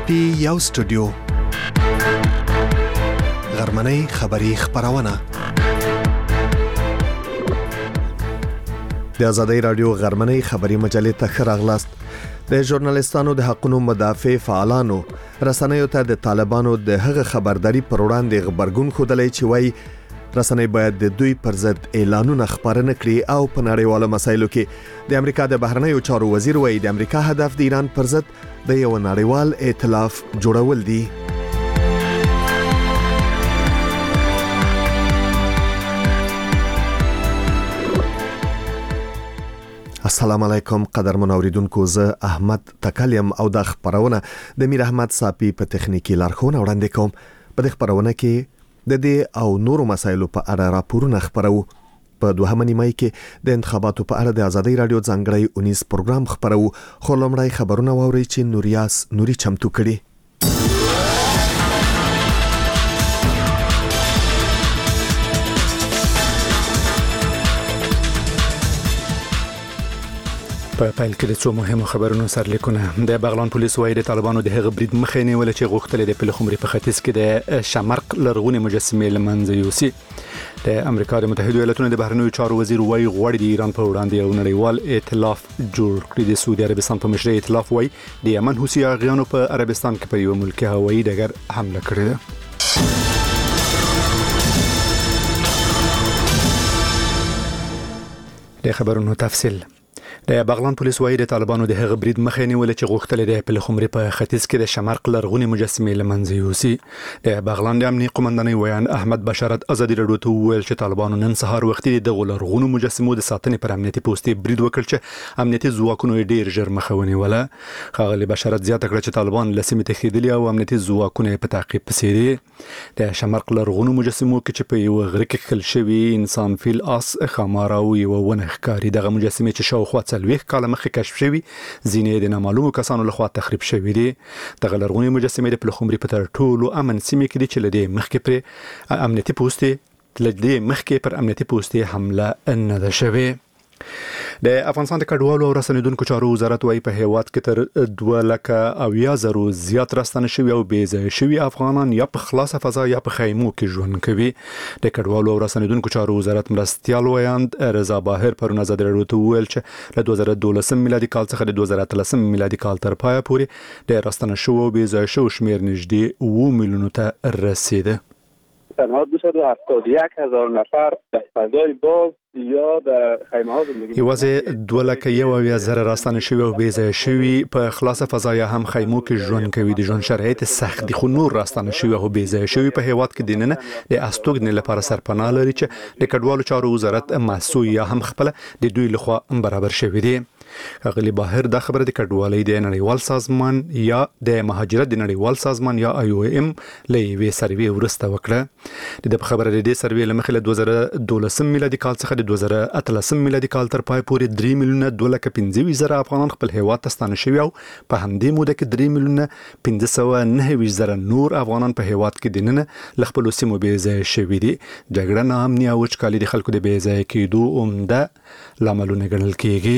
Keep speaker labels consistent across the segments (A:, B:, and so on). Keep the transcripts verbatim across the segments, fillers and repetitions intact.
A: پی یو سټوډیو غرمنۍ خبری خبرونه د آزادۍ رادیو غرمنۍ خبری مجلې ته ښه راغلاست. د ژورنالیستانو د حقوقو مدافع فعالانو رسنیو ته د طالبانو د هغه خبرداري پر وړاندې غبرګون ښودلی چې وایي رسنۍ باید د دوی پر ضد اعلانونه خپاره نه کړي او په نړیوالو مسایلو کې د امریکا د بهرنیو چارو وزیر وایي د امریکا هدف د ایران پر ضد د یو نړیوال ائتلاف جوړول دي. السلام علیکم قدرمن اوریدونکو، زه احمد تکلیم او د خبرونه د میر احمد صاحب په تخنیکی لارښوونه وړاندې کوم. په دې خبرونه کې د دې او نورو مسایلو په اړه راپورونه خبرو. په دوهمه نیمه کې د انتخاباتو په اړه د آزادۍ رادیو ځانګړی اونیز پروګرام خبرو، خو لومړی خبرونه واورئ چې نوریاس نوري چمتو کړي. په پایل کې د څو مهمو خبرونو سرلیکونه. د بغلان پولیس وايي د طالبانو د هغه برید مخه نیول چې غوښتل د پلخمري په ختیځ کې د شمرق لرغونې مجسمې لمنځه یوسي. د امریکا د متحده ایالاتونو د بهرنیو چارو وزیر وايي غواړي د ایران په وړاندې یو نړیوال ائتلاف جوړ کړي. د سعودي عربستان په مشرۍ ائتلاف وايي د یمن حوثي اغیانو په عربستان کې په یو ملکي هوایي ډګر حمله کړې ده. د خبرونو تفصیل. د بغلان پولیس وايي د طالبانو د هغه برید مخه نیول چې غوښتل د پلخمري په ختیځ کې د شمرق لرغونې مجسمې لمنځه یوسي. د بغلان د امنیتي قومندانۍ ویان احمد بشارت ازادي رادیو ته وویل چې طالبانو نن سهار وختي د لرغونو مجسمو د ساتنې پر امنیتي پوسټ برید وکړ چې امنیتي ځواکونو ډیر ژر مخه ونیوله. ښاغلي بشارت زیاته کړه چې طالبان له سیمې تښتېدلي او امنیتي ځواکونه په تعقیب پسې دي. د شمرق لرغونو مجسمو کې چې په یو غره کې خل شوی انسان فیل اس خمار او یو ونه ښکاري. دغه مجسمې چې شاوخوا څلوېښت کاله مخکې کشف شوی ځینې د نامعلومو کسانو لخوا تخریب شوی دي. دغه لرغونې مجسمې د پلخمري په تر ټولو امن سیمه کې دي چې لدې مخکې پر امنیتي پوسټ لدې مخکې پر امنیتي پوسټ حمله نه ده شوې. د افغانستان د کډوالو او رسنیدونکو چارو وزارت وايي په هیواد کې تر دوه لکه اویا زرو زیات راستنه شوي او بې ځایه شوي افغانان یا په خلاصه فضا یا په خیمو کې ژوند کوي. د کډوالو او رسنیدونکو چارو وزارت مرستیال ویاند رضا باهر پرون آزادي رادیو ته وویل چې له دوه زره دولسم میلادي کال څخه د دوه زره اتلسم میلادي کال تر پایه پورې د راستنه شوو او بې ځایه شوو شمیر نږدې اوه میلیونو ته رسیده.
B: تنها دویست و هفتاد و یک هزار نفر در فضای باز یا در خیمه ها زندگی می‌کنند.
A: یوازې دوه لکه یو اویا زره راستنه شوي او بې ځایه شوي په خلاصه فضا یا هم خیمو کې ژوند کوي. د ژوند شرایط سخت دي خو نور راستنه شوي او بې ځایه شوي په هیواد کې دننه د استوګنې لپاره سرپناه لري چې د کډوالو چارو وزارت مسؤل یا هم خپل د دوی لخوا برابر شوی دی. ښاغلي باهر دا خبره د کډوالۍ د نړیوال سازمان یا د مهاجرت د نړیوال سازمان یا آی او ام له یوې سروې وروسته وکړه. د دې خبره د دې سروې له مخې له دوه زره دولسم میلادي کال څخه د دوه زره اتلسم میلادي کال تر پای پورې درې میلیونه دوه لکه پنځه ویشت زره افغانان خپل هیواد ته ستانه شوي او په همدې موده کې درې میلیونه پنځه سوه نهه ویشت زره نور افغانان په هیواد کې دننه له خپلو سیمو بې ځایه شوي دي. جګړه، ناامني او وچکالي د خلکو د بې ځایه کېدو عمده لاملونه ګڼل کېږي.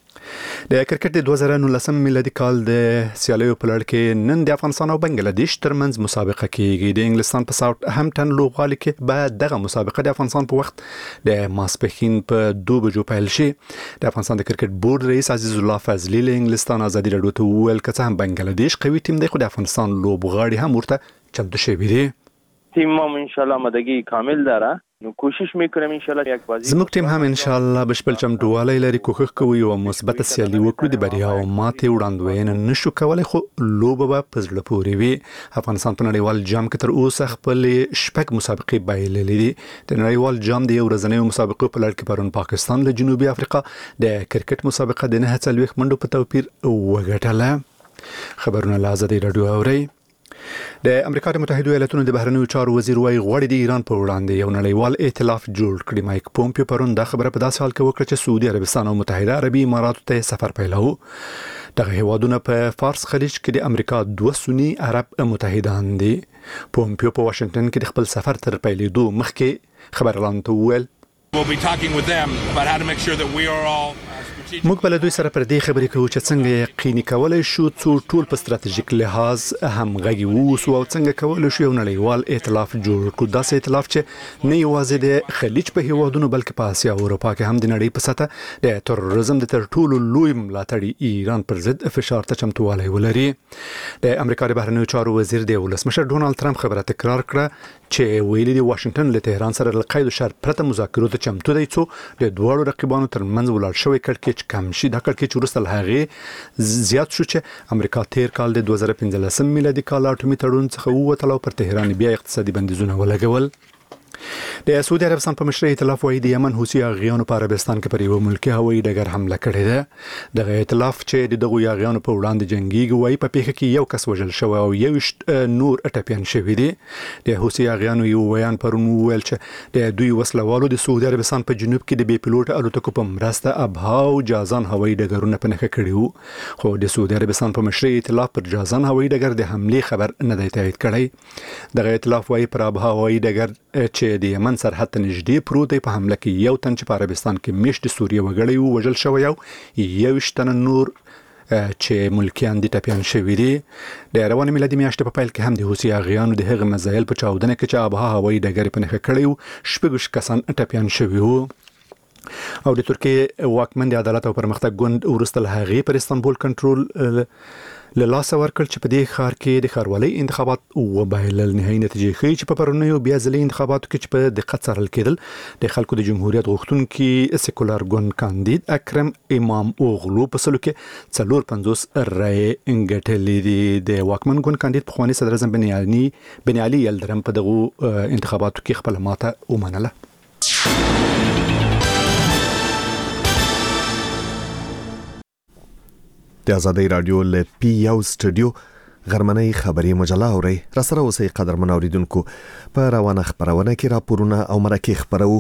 A: د کرکټ د دوه زره نولسم میلادي کال د سیالیو په لړ کې نن د افغانستان او بنگلاديش ترمنځ مسابقه کیږي. د انګلستان په ساوث همپټن لوبغالي کې به دغه مسابقه د افغانستان په وخت د ماسپښین په دوه بجو پیل شي. د افغانستان د کرکټ بورډ رئیس عزیز الله فضلي له انګلستان آزادي رادیو ته وویل که څه هم بنگلاديش قوي ټیم دی خو د افغانستان لوبغاړي هم ورته چمتو شوي دي.
B: تیم ما ان شاء الله آمادگی کامل داره. نو کوشش میکنیم ان شاء الله یک بازی
A: زموږ ټیم هم ان شاء الله بشپړ چمتووالی لري. کوښښ کوي او مثبت سیالي وکړو. د بریا او ماتې وړاندوینه نشو کولای خو لوبه به په زړه پورې وي. افغانستان په نړیوال جام کې تر اوسه خپل شپږ مسابقې بایللې دي. د نړیوال جام د یو ورځنیو مسابقو په لړ کې پرون پاکستان له جنوبي افریقا د کرکټ مسابقه د نه څلوېښت منډو په توپیر وګټله. خبرونه له آزادۍ رادیو اورئ. د امریکا د متحده ایالاتونو د بهرنیو چارو وزیر وايي غواړي د ایران په وړاندې یو نړیوال ائتلاف جوړ کړي. مایک پومپیو پرون دا خبره په داسې حال کې وکړه چې سعودي عربستان او متحده عربي اماراتو ته سفر پیلو. دغه هیوادونه په فارس خلیج کې د امریکا دوه سنی عرب متحدان دي. پومپیو په واشنگټن کې د خپل سفر تر پیلېدو مخکې خبرلاندو ته وویل
C: We'll be talking with them about how to make sure that we are all
A: موږ بل دوی سره پر دې خبرې کوو چې څنګه یقیني کولای شو څو ټول په ستراتیژیک لحاظ همغږي ووسو او څنګه کولای شو یو نړیوال ائتلاف جوړ کړو داسې ائتلاف چې نه یوازې د خلیج په هیوادونو بلکې په اسیا او اروپا کې هم د نړۍ په سطح د تروریزم د تر ټولو لوی ملاتړي ایران پر ضد فشار ته چمتووالی ولري. د امریکا د بهرنیو چارو وزیر د ولسمشر ډونالد ټرمپ خبره تکرار کړه چې ویلي دی واشنگټن له تهران سره له قید او شرط پرته مذاکرات ته چمتو دی څو د دوه رقیبانو ترمنځ ولاړ شوی کړکېچ کم شي. دا کړکېچ وروسته له هغې زیات شو چې امریکا تیر کال د دوه زره پنځلسم میلادي کال اټومي تړون څخه ووتله او پر تهران بیا اقتصادي بندیزونه ولګول. د سعودي عربستان په مشرۍ ائتلاف وايي د یمن حوثي یاغیانو په عربستان کې پر یو ملکی هوایي ډګر حمله کړې ده. دغه ائتلاف چې د دغو یاغیانو په وړاندې جنگيږي وايي په پیښه کې یو کس وژل شوی او یو نور ټپيان شوی دي. د حوثي یاغیانو یو بیان پرون ویل چې د دوی وسلوالو د سعودي عربستان په جنوب کې د بي پيلوټ الوتکو په مرسته ابها او جازان هوایي ډګرونه په نښه کړي وو خو د سعودي عربستان په مشرۍ ائتلاف پر جازان هوایي ډګر د حمله خبر نه دی تایید کړی. دغه ائتلاف وايي پر ابها هوایي ډګر چې د یمن سرحد ته نږدې پروت دی په حمله کې یو تن چې په عربستان کې میشت سوریه وګړی وو وژل شوی او یو تن نور چې ملکیان دي ټپيان شوی دي. د روانه میلادي میاشتې په پیل کې هم د حوثي یاغیانو د هغه مزایل په چاودنه کې چې ابها هوایي ډګر په نښه کړی وو شپږ کسان ټپيان شوی وو. او د ترکیه واکمن د عدالت او پرمختګ ګوند ورسته له هغې پر استانبول کنټرول له لاس ورکړ چې په دې ښار کې د ښاروالۍ انتخابات وبایلل. نهایي نتیجې ښیي چې په پرونیو بیا ځلي انتخاباتو کې چې په دقت څارل کېدل د خلکو د جمهوریت غوښتونکي سیکولر ګوند کاندید اکرم امام اوغلو په سلو کې څلور پنځوس رایې ګټلې دي. د واکمن ګوند کاندید پخواني صدر اعظم بن علي بن علي یلدرم په دغو انتخاباتو کې خپل ماته ومنله.
D: د آزادۍ رادیو له پی یو سټوډیو غرمنۍ خبري مجله اوري را سره اوسې قدرمن اوریدونکو په روانه خبرونه کې راپورونه او مرکه خبرو.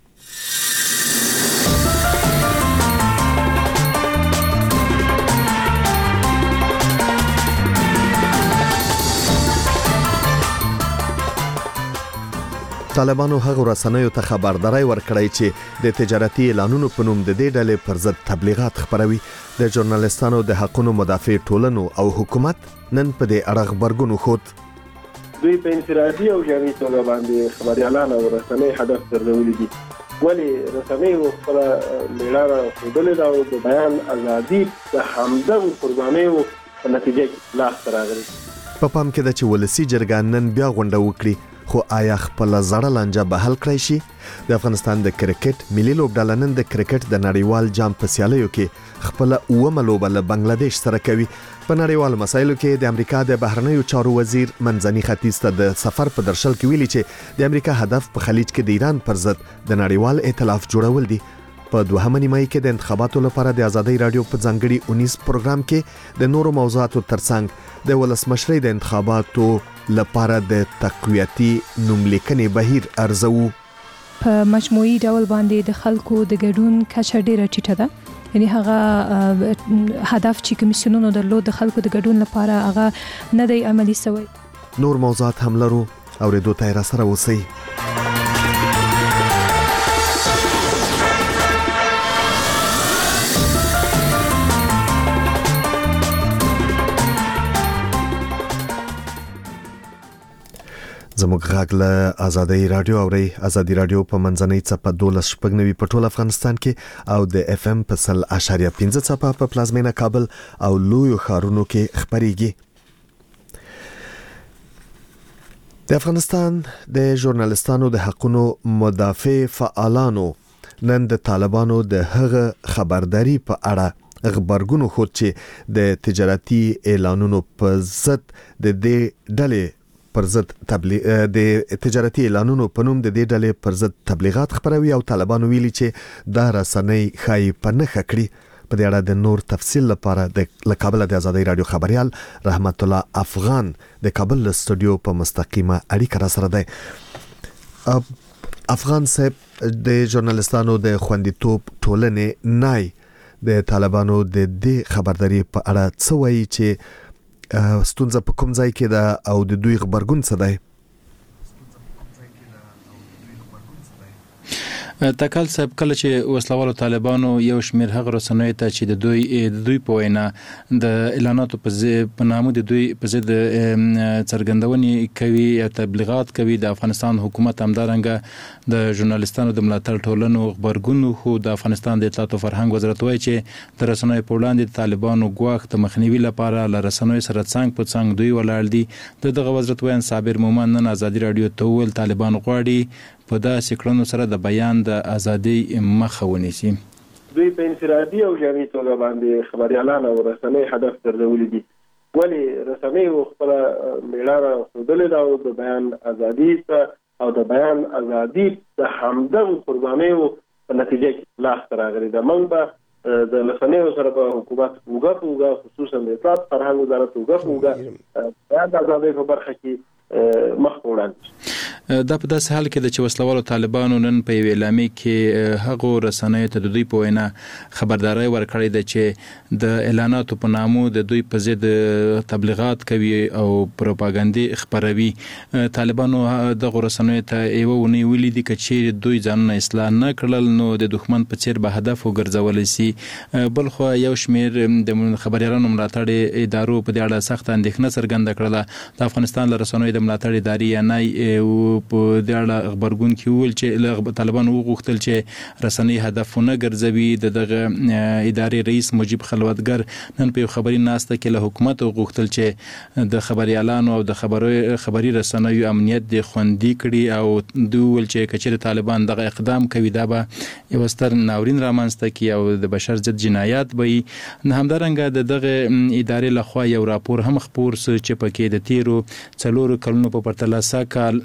D: طالبانو هغه رسنیو ته خبرداري ورکړی چې د تجارتي اعلانونو په نوم د دې ډلې پر ضد تبلیغات خبروي. د ژورنالیستانو د حقوقو مدافع ټولنو او حکومت نن په دې اړه خبرګون وښود.
B: دوی په انفرادي او جمعي توګه باندې خبريالان او رسنۍ هدف ګرځولي دي. ولی رسنۍ خپل میړانه خودلې دا او د بیان ازادي د همدغه قربانیو په نتیجه کې لاس راغلي.
D: په پام کې د چې ولسی جرګان نن بیا غونډه وکړي خو آیا خپل زړه لانجه به حل کړی شي؟ د افغانستان د کرکټ ملي لوبډله نن د کرکټ د نړیوال جام په سیالیو کې خپل اومه لوبه له بنگلاديش سره کوي. په نړیوال مسایلو کې د امریکا د بهرنیو چارو وزیر منځني ختیځ ته د سفر په درشل کې ویلي چې د امریکا هدف په خلیج کې د ایران پر ضد د نړیوال ائتلاف جوړول دي. په دوهمه نیمه کې د انتخاباتو لپاره د آزادۍ رادیو په ځانګړي اونیس پروګرام کې د نورو موضوعاتو ترڅنګ د ولسمشرۍ د انتخاباتو لپاره د تقویتي نوملیکنې بهیر ارزو.
E: په مجموعي ډول باندې د خلکو د ګډون کچه ډیره ټیټه ده. یعنی هغه هدف چې کمیسیونونو درلود د خلکو د ګډون لپاره هغه نه دی عملی شوی.
D: نور موضوعات هم لرو اوریدو ته را سره اوسئ. زموږ غږ له آزادۍ رادیو اوري. آزادۍ رادیو په منځنۍ څپه دولس شپږ نوي په ټول افغانستان کې او د اف ام په سل اشاریه پنځه څپه په پلازمینه کابل او لویو ښارونو کې خبريږي. د افغانستان د ژورنالیستانو د حقوقو مدافع فعالانو نن د طالبانو د هغه خبرداري په اړه خبرګون خود چې د تجارتي اعلانونو په ضد د دې ډلې پر ضد تبلیغ د تجارتي اعلانونو په نوم د دې ډلې پر ضد تبلیغات خبروي او طالبانو ویلي چې دا رسنۍ خای په نخښه کړی. په دې اړه د نور تفصیل لپاره د کابل د آزادۍ رادیو خبريال رحمت الله افغان د کابل استودیو په مستقیمه اړیکه را سره دی. افغان صاحب د ژورنالیستانو د خوندیتوب ټولنې نای د طالبانو د دې خبرداري په اړه څه وایي چې ستونزه په کوم ځای کې ده او د دوی خبرګون څه دی؟
F: تکل صاحب کله چې وسلوالو طالبانو یو شمیر هغه رسنوي ته چې د دوی د دوی په وینا د اعلاناتو په نامه د دوی په ضد څرګندونې کوي یا تبلیغات کوي د افغانستان حکومت همدارنګه د ژورنالیستانو د ملاتړ ټولنو خبرګون خو د افغانستان د اطلاعات او فرهنګ وزارت وایي چې د رسنوي په وړاندې د طالبانو ګواښ د مخنیوي لپاره ل رسنوي سره څنګ په څنګ دوی ولاړ دي د دغه وزارت وایي صابر مومن نن ازادي رادیو ته ویل طالبان غواړي په داسې کړنو سره د بیان د ازادي مخه ونیسي.
B: دوی په انفرادي او جمعي توګه باندې خبريالان او رسنۍ هدف ګرځولي دي ولې رسنۍ خپل میړانه ښودلې ده او د بیان ازادي او د بیان ازادي د همدغه قربانیو په نتیجه کې لاس راغلي ده. موږ به د رسنیو سره په حکومت وګه وګه خصوصا د اطلاعات فرهنګ وزارت وګه وګه د ازادۍ په برخه کې مخ وړاندې.
F: دا په داسې حال کې د چې وسلوالو طالبانو نن په یو اعلامیه کې هغو رسنیو ته د دوی په وینا خبرداري ورکړې ده چې د اعلاناتو په نامو د دوی په ضد تبلیغات کوي او پروپاګاندا خبروي. طالبانو دغه رسنیو ته یو ونی ویلي دي چې دوی ځانونه اصلاح نه کړل نو د دښمن په څیر به هدف وګرځول شي. بل خو یو شمیر د خبريالانو ملاتړ ادارو په دې اړه سخت اندېښنه څرګنده کړله. د افغانستان له رسنیو د ملاتړ ادارې یا نه په دې اړه خبرګون کې ویل چې طالبان وغوښتل چې رسنۍ هدفونه ګرځوي. د دغه ادارې رئیس مجيب خلوتګر نن په خبري ناسته کې له حکومت وغوښتل چې د خبريالانو او د خبري خبري رسنیو امنیت د خوندي کړي او دوی ول چې کچېر طالبان دغه اقدام کوي دا به یو ستر ناورین رامنځته کوي او د بشر ضد جنایات به نه. همدارنګه د دغه ادارې لخوا یو راپور هم خبر سو چې پکې د تیرو څلورو کلونو په پرتله ساکال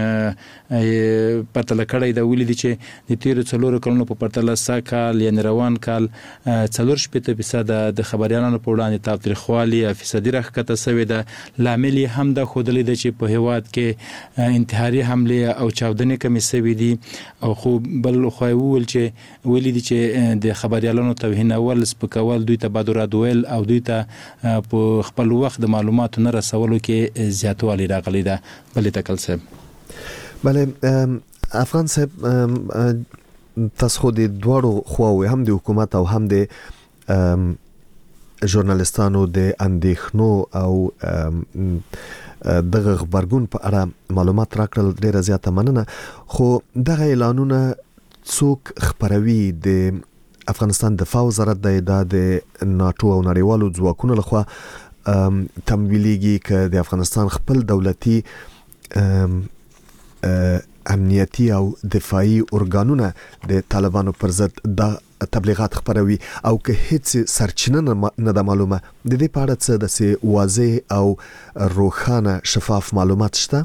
F: پرتله کړی دا ویل دي چې د تیر څلورو کلونو په پرتله ساکال یعنی روان کال څلور شپږ فیصد د خبريالانو په وړاندې تاوتریخوالي فیصدي راښکته شوې ده. لامل هم د خودلې د چې په هواد کې انتحاري حمله او چاودنې کمی شوې دي او خو بل خو ویل چې ویل دي چې د خبريالانو توهین اول سپکول دوی ته بادرات ویل او دوی ته په خپل وخت د معلوماتو نه رسولو کې زیاتوالی راغلی ده. بلې تکل صاحب
D: بله افغان صاحب تاسو خو د دواړو خواوې هم د حکومت او هم د ژورنالیستانو د اندېښنو او دغه خبرګون په اړه معلومات راکړل ډیره زیاته مننه. خو دغه اعلانونه څوک خبروي؟ د افغانستان دفاع وزارت د ناتو او نړیوالو ځواکونو لخوا تمویلېږي که د افغانستان خپل دولتي امنیتی او دفاعي ارګانونه د طالبانو پر ضد د تبلیغات خبروي او که هیڅ سرچینه نه ده معلومه د دې په اړه څه د واضح او روښانه شفاف معلومات شته؟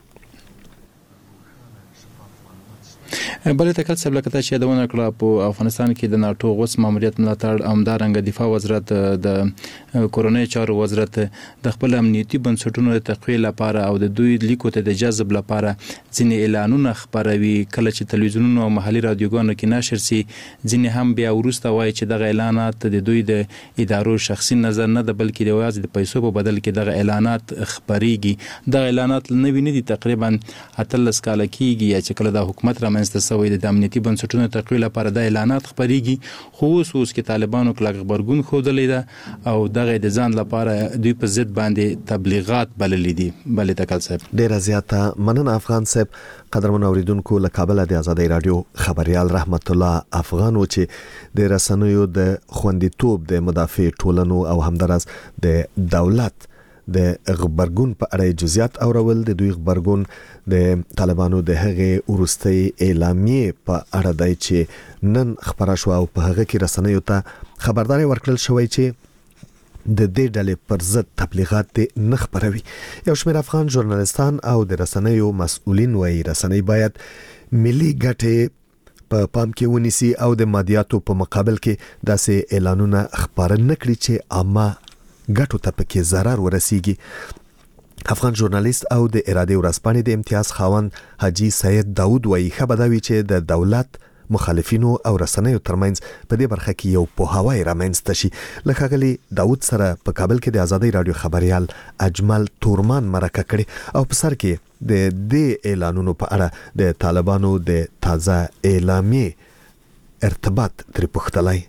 F: بلې تکل صاحب لکه چې یادونه کړه په افغانستان کې د ناتو غوث ماموریت ملاتړ امدارنګ دفاع وزارت د کورونی چارو وزارت د خپل امنیتي بنسټونو د تقویه لپاره او د دوی لیکو ته د جذب لپاره ځینې اعلانونه خبروي. کله چې تلویزیونونو او محلي رادیوګانو کې نشر سي ځینې هم بیا ورسته وایي چې دغه اعلانات د دوی د ادارو شخصي نظر نه ده بلکې د وازي د پیسو په بدل کې دغه اعلانات خبريږي. دغه اعلانات نه ویني دي تقریبا اتلس کال کېږي چې کله د حکومت رامنځته سوی د امنیتي بنسټونو تقویه لپاره د اعلانات خبريږي. خو اوس اوس کې طالبانو کلک خبرګون خوده ده او دغه د ځان لپاره دوی په ضد باندې تبلیغات بللي دي. بلې تکل صاحب
D: ډیره زیاته مننه افغان صاحب. قدرمن اوریدونکو له کابل د ازادۍ رادیو خبريال رحمت الله افغان و چې د رسنیو د خوندیتوب د مدافع ټولنو او همدارس د دولت د خبرګون په اړه جزئیات اورول. د دوی خبرګون د طالبانو د هغه ورستي اعلامیه په اړه دی چې نن خبره شو او په هغه کې رسنیو ته خبرداري ورکړل شوې چې د دې ډلې پر ضد تبلیغات نه خبروي. یو شمېر افغان ژورنالیستان او د رسنیو مسؤلین وايي رسنۍ باید ملي ګټې په پام کې ونیسي او د مادیاتو په مقابل کې داسې اعلانونه خبره نه کړي چې عامه ګټو ته پکې ضرر ورسیږي. افغان ژورنالیست او د اراده ورځپاڼې د امتیاز خاوند حاجی سید داود وايي خبردوي چې د دولت مخالفینو او رسنیو ترمنځ په دې برخه کې یو پوهاوی رامنځته شي. لکه غلي داوود سره په کابل کې د آزادۍ رادیو خبريال اجمل تورمان مرکه کړي او په سر کې د دې اعلانونو په اړه د طالبانو د تازه اعلامیې ارتباط تر پختلای.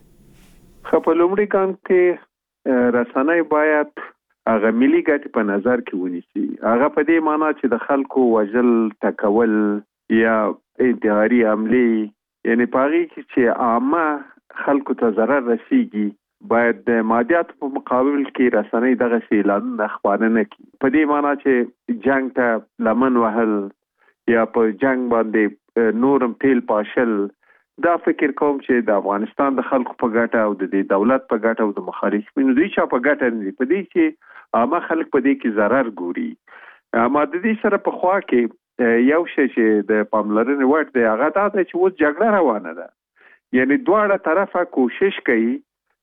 G: په لومړي ګام کې رسنۍ باید هغه ملي ګټې په نظر کې ونیسي. هغه په دې معنی چې د خلکو وژل، ټکول یا انتحاري حملې، یعنی په هغې کې چې عامه خلکو ته ضرر رسیږي، باید د مادیاتو په مقابل کې رسنۍ دغسې اعلانونه خپاره نه کړي. په دې معنی چې جنګ ته لمن وهل یا په جنګ باندې نورم تیل پاشل، دا فکر کوم چې د افغانستان د خلکو په ګټه او د دولت په ګټه او د مخالفینو دوی چا په ګټه نه دي. په دې کې عامه خلک په دې کې ضرر ګوري. اما د دې سره په خوا کې یو شی چې د پاملرنې وړ دی هغه دا دی چې اوس جګړه روانه ده. یعنی دواړه طرفه کوشش کوي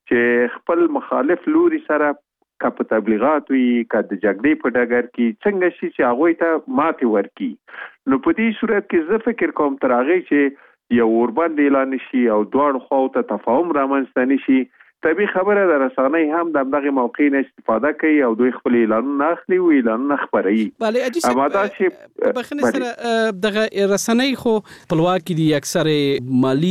G: چې خپل مخالف لوري سره که په تبلیغات وي که د جګړې په ډګر کې څنګه شي چې هغوی ته ماتې ورکړي. نو په دې صورت کې زه فکر کوم تر هغې چې یو اوربند اعلان شي او دواړو خواو ته تفاهم رامنځته نه شي، طبیعي خبره ده رسنۍ هم د همدغې موقع نه استفاده کوي او دوی خپل اعلانونه اخلي او اعلانونه خپروي. اما دا چې
H: بخښنې سره دغه رسنۍ خو خپلواکي دي، اکثر مالي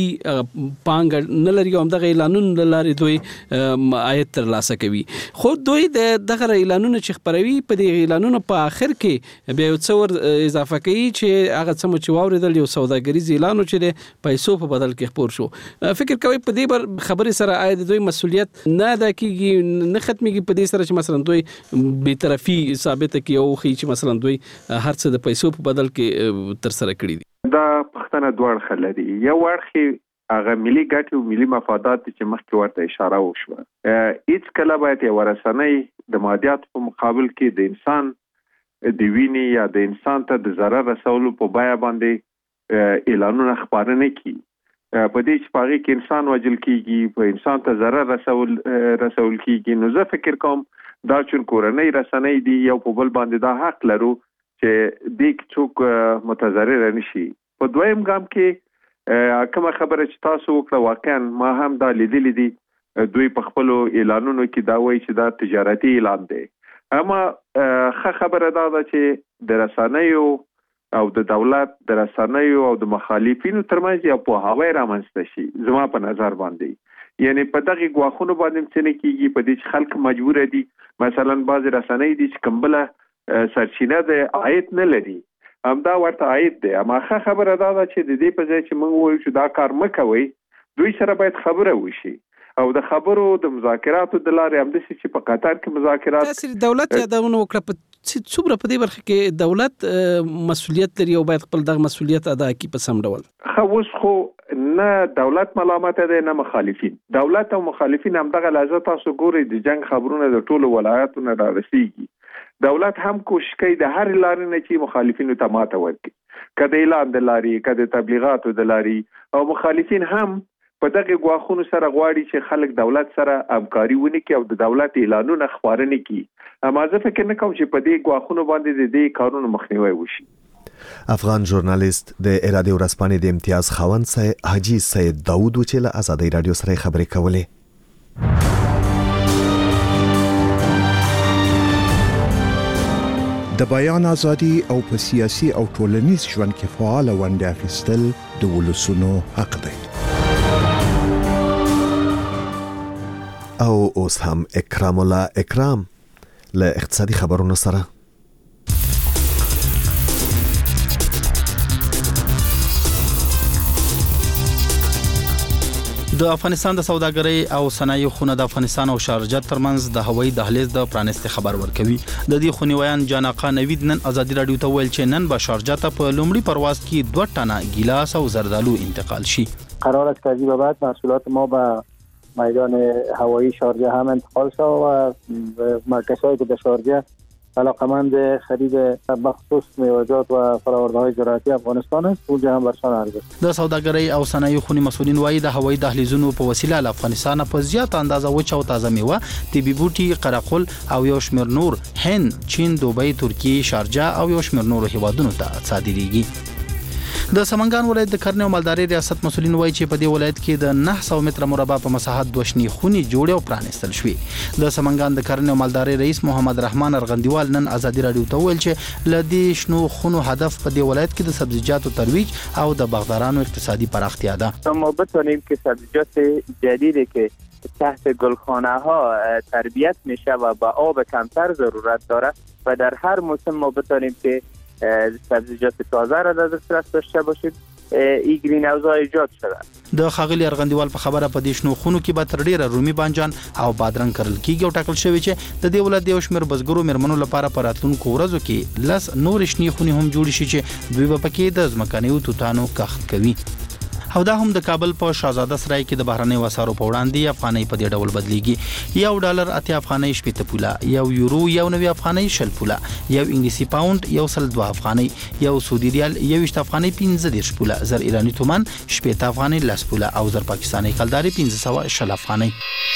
H: پانګه نه لري او همدغه اعلانونو له لارې دوی عاید ترلاسه کوي. خو دوی د دغه اعلانونه چې خپروي په دې اعلانونو په آخر کې بیا یو څه ور اضافه کوي چې هغه څه چې واورېدل یو سوداګریز اعلان چې د پیسو په بدل کې خپور شو. فکر کوي په دې خبرې سره آیا دوی مسؤلیت نه ادا کیږي، نه ختميږي په دې سره چې مثلا دوی بے طرفي ثابت کوي او خي چې مثلا دوی هر څه د پیسو په بدل کې تر سره کړی دي؟
G: دا پښتنه دوړ خلري. یو ورخي هغه ملي ګټې او ملي مفادات چې مخکې ورته اشاره وشوه. هیڅ کله باید یو رسنۍ د مادیات په مقابل کې د انسان د وینې یا د انسان ته د ضرر رسولو په بیه باندې اعلانونه خپاره نه کړي. په دې چې پاغي کې انسان وجل کیږي، په انسان ته ضرر رسول رسول کیږي. نو زه فکر کوم دا چې کورنۍ رسنۍ دی یو په بل باندې دا حق لرو چې دې څوک متضرر نشي. په دویم ګام کې کومه خبره چې تاسو وکړه واقعا ما هم دا لیدلې دي، دوی په خپل اعلانونو کې دا وایي چې دا تجارتي اعلان دی. اما ښه خبره دا ده چې د رسنیو او د دولت د رسنیو او د مخالفینو ترمنځ یو پوهاوی رامنځته شي. زما په نظر باندې یعنی په دغه غواخونو باندې څه نه کیږي، په دې چې خلک مجبور دي مثلا بعض رسنۍ دي چې کومبله سرچینه د عاید نه لري، همدا ورته عاید دی. اما ښه خبره دا ده چې د دې په ځای چې موږ وایو چې دا کار مکوئ، دوی سره باید خبره وشي او د خبرو د مذاکراتو د لارې همداسې چې په قطر کې مذاکرات
H: تاسو دولت یادونه وکړه په څومره په دې برخه کې دولت مسؤلیت لري او باید خپل دغه مسؤلیت ادا کړي په سم ډول؟
G: خو اوس خو نه دولت ملامت دی نه مخالفین. دولت او مخالفین هم دغه لحظه تاسو ګورئ د جنگ خبرونه د ټولو ولایاتو نه را رسیږي. دولت هم کوشش کوي د هر لارې نه چې مخالفینو ته ماته ورکړي، که د اعلان د لارې که د تبلیغاتو د لارې. او مخالفین هم په دغه غواخونو سره غواړي چې خلک دولت سره همکاري ونی کوي او د دولت اعلانونه خپاره نه کوي. اما زه فکر نه کوم چې په دې غواخونو باندې د دې کارونو مخنیوي وشي.
D: افغان ژورنالیست د اراده ورسپانې د امتیاز خاوند سید حاجی سید داوود چې له آزادۍ رادیو سره خبرې کولې.
I: د بیان ازادي او په سیاسي او ټولنیز ژوند کې فعال ونډه اخیستل د ولسونو حق دی.
D: او اوس هم اکرام الله اکرام له اقتصادي خبرونو سره.
J: د افغانستان د سوداګرۍ او صنایعو خونه د افغانستان او شارجه ترمنځ د هوایي دهلیز د پرانستې خبر ورکوي. د دې خونیویان جان آقا نوید نن آزادي رادیو ته ویل چې نن به شارجه ته په لومړي پرواز کې دوه ټنه ګیلاس او زردالو انتقال شي.
K: قرار است که از این به بعد محصولات ما به میدان هوایی شارجه هم انتقال شد و مرکزهایی که به شارجه علاقمند خرید بخصوص میوه‌جات و فراورده‌های زراعتی افغانستان است اونجا هم برشان عرضه.
J: د سوداګرۍ او صنایعو خونې مسؤلین وایي د هوایي دهلیزونو په وسیله له افغانستان په زیاته اندازه وچ او تازه میوه، طبي بوټي، قرقل او یو شمېر نور هند، چین، دوبۍ، ترکیه، شارجه او یو شمېر نورو هیوادونو ته صادریږي. د سمنګان ولایت د کرنې او مالدارۍ ریاست مسولین وایي چې په دې ولایت کې د نه سوه متره مربع په مساحت دوه شنې خونې جوړې او پرانیستل شوې. د سمنګان د کرنې او مالدارۍ رئیس محمد رحمان ارغندیوال نن ازادي راډیو ته وویل چې ل دې شنو خونو هدف په دې ولایت کې د سبزیجاتو ترویج او د باغدارانو اقتصادی پراختیا ده.
L: ما بتونیم که سبزیجات جدیدی که تحت گلخانه ها تربیت میشه و با آب کمتر ضرورت داره و در هر موسم ما بتونیم که سبزیجات تازه را در دسترس داشته باشید، ای گرین هاوس ها ایجاد شده.
J: د خاغلی ارغندیوال په خبره په دې شنو خونو کې به تر ډیره رومي بانجان او بادرنګ کرل کیږي او ټاکل شوی چې د دې ولادت یو شمېر بزګرو مرمنو لپاره په راتلونکو ورځو کې لس نور شنې خونې هم جوړ شي چې دوی به پکې د ځمکنیو توتانو کښت کوي. او دا هم د کابل په شاهزاده سرای کې د بهرنۍ وسارو په وړاندې افغانۍ په دې ډول بدلیږي. یو ډالر اتیا افغانۍ شپېته پوله، یو یورو یو نوي افغانۍ شل پوله، یو انګلیسي پاوند یو سل دوه افغانۍ، یو سعودي ریال یوویشت افغانۍ پنځه دېرش پوله، زر ایراني تومان شپېته افغانۍ لس پوله او زر پاکستاني کلدارې پنځه سوه شل افغانۍ.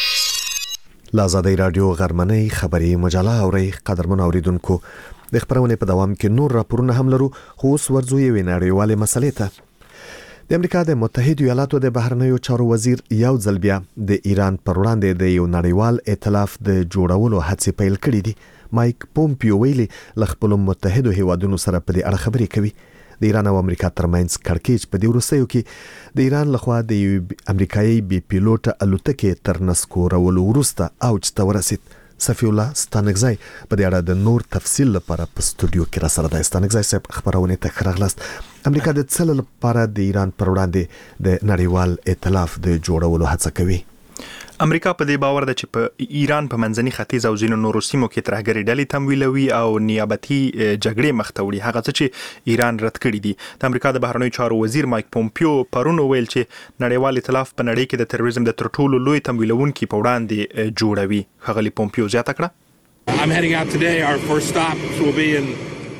D: له ازادۍ راډیو غرمنۍ خبري مجله اورئ. قدرمن اوریدونکو، د خبرونې په دوام کې نور راپورونه هم لرو، خو اوس ورځو یوې نړیوالې مسلې ته. د امریکا د متحده ایالاتو د بهرنیو چارو وزیر یو ځل بیا د ایران پر وړاندې د یو نړیوال ائتلاف د جوړولو هڅې پیل کړې دي. مایک پومپیو ویلي له خپلو متحدو هیوادونو سره په دې اړه خبرې کوي. د ایران او امریکا ترمنځ کړکېچ په دې وروستیو کې د ایران لخوا د یو امریکایي بي پیلوټ الوتکې تر نسکورولو وروسته اوج ته ورسید. صفی الله ستانکزی په دې اړه د نور تفصیل لپاره په استودیو کې را سره دی. ستانکزی صاحب، خبرونه ته ښه راغلاست. امریکا د څه لپاره د ایران پر وړاندې د نړیوال ائتلاف د جوړولو هڅه کوي؟
A: امریکا په دې باور ده چې په ایران په منځني ختیځ او ځینو نورو سیمو کې ترهګري ډلې تمویلوي او نیابتي جګړې مخ ته وړي، هغه څه چې ایران رد کړي دي. د امریکا د بهرنیو چارو وزیر مایک پومپیو پرون ویل چې نړیوال ائتلاف په نړۍ کې د تروریزم د تر ټولو لوی تمویلونکي په وړاندې جوړوي. ښاغلي پومپیو زیاته کړه،
C: I'm heading out today. Our first stop will be in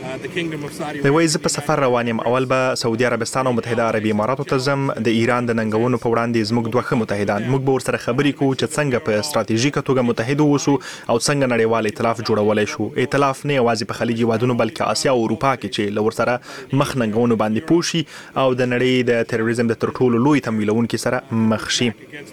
A: د وایي زه په سفر روان یم. اول به سعودي عربستان او متحده عربي اماراتو ته ځم. د ایران د ننګونو په وړاندې زموږ دوه ښه متحدان، موږ به ورسره خبرې کوو چې څنګه په ستراتیژیکه توګه متحد اوسو او څنګه نړیوال ائتلاف جوړولی شو. ائتلاف نه یوازې په خلیج هیوادونو بلکې اسیا او اروپا کې چې له ورسره مخ ننګونو باندې پوه شي او د نړۍ د تروریزم د تر ټولو لوی تمویلونکي سره مخ شي.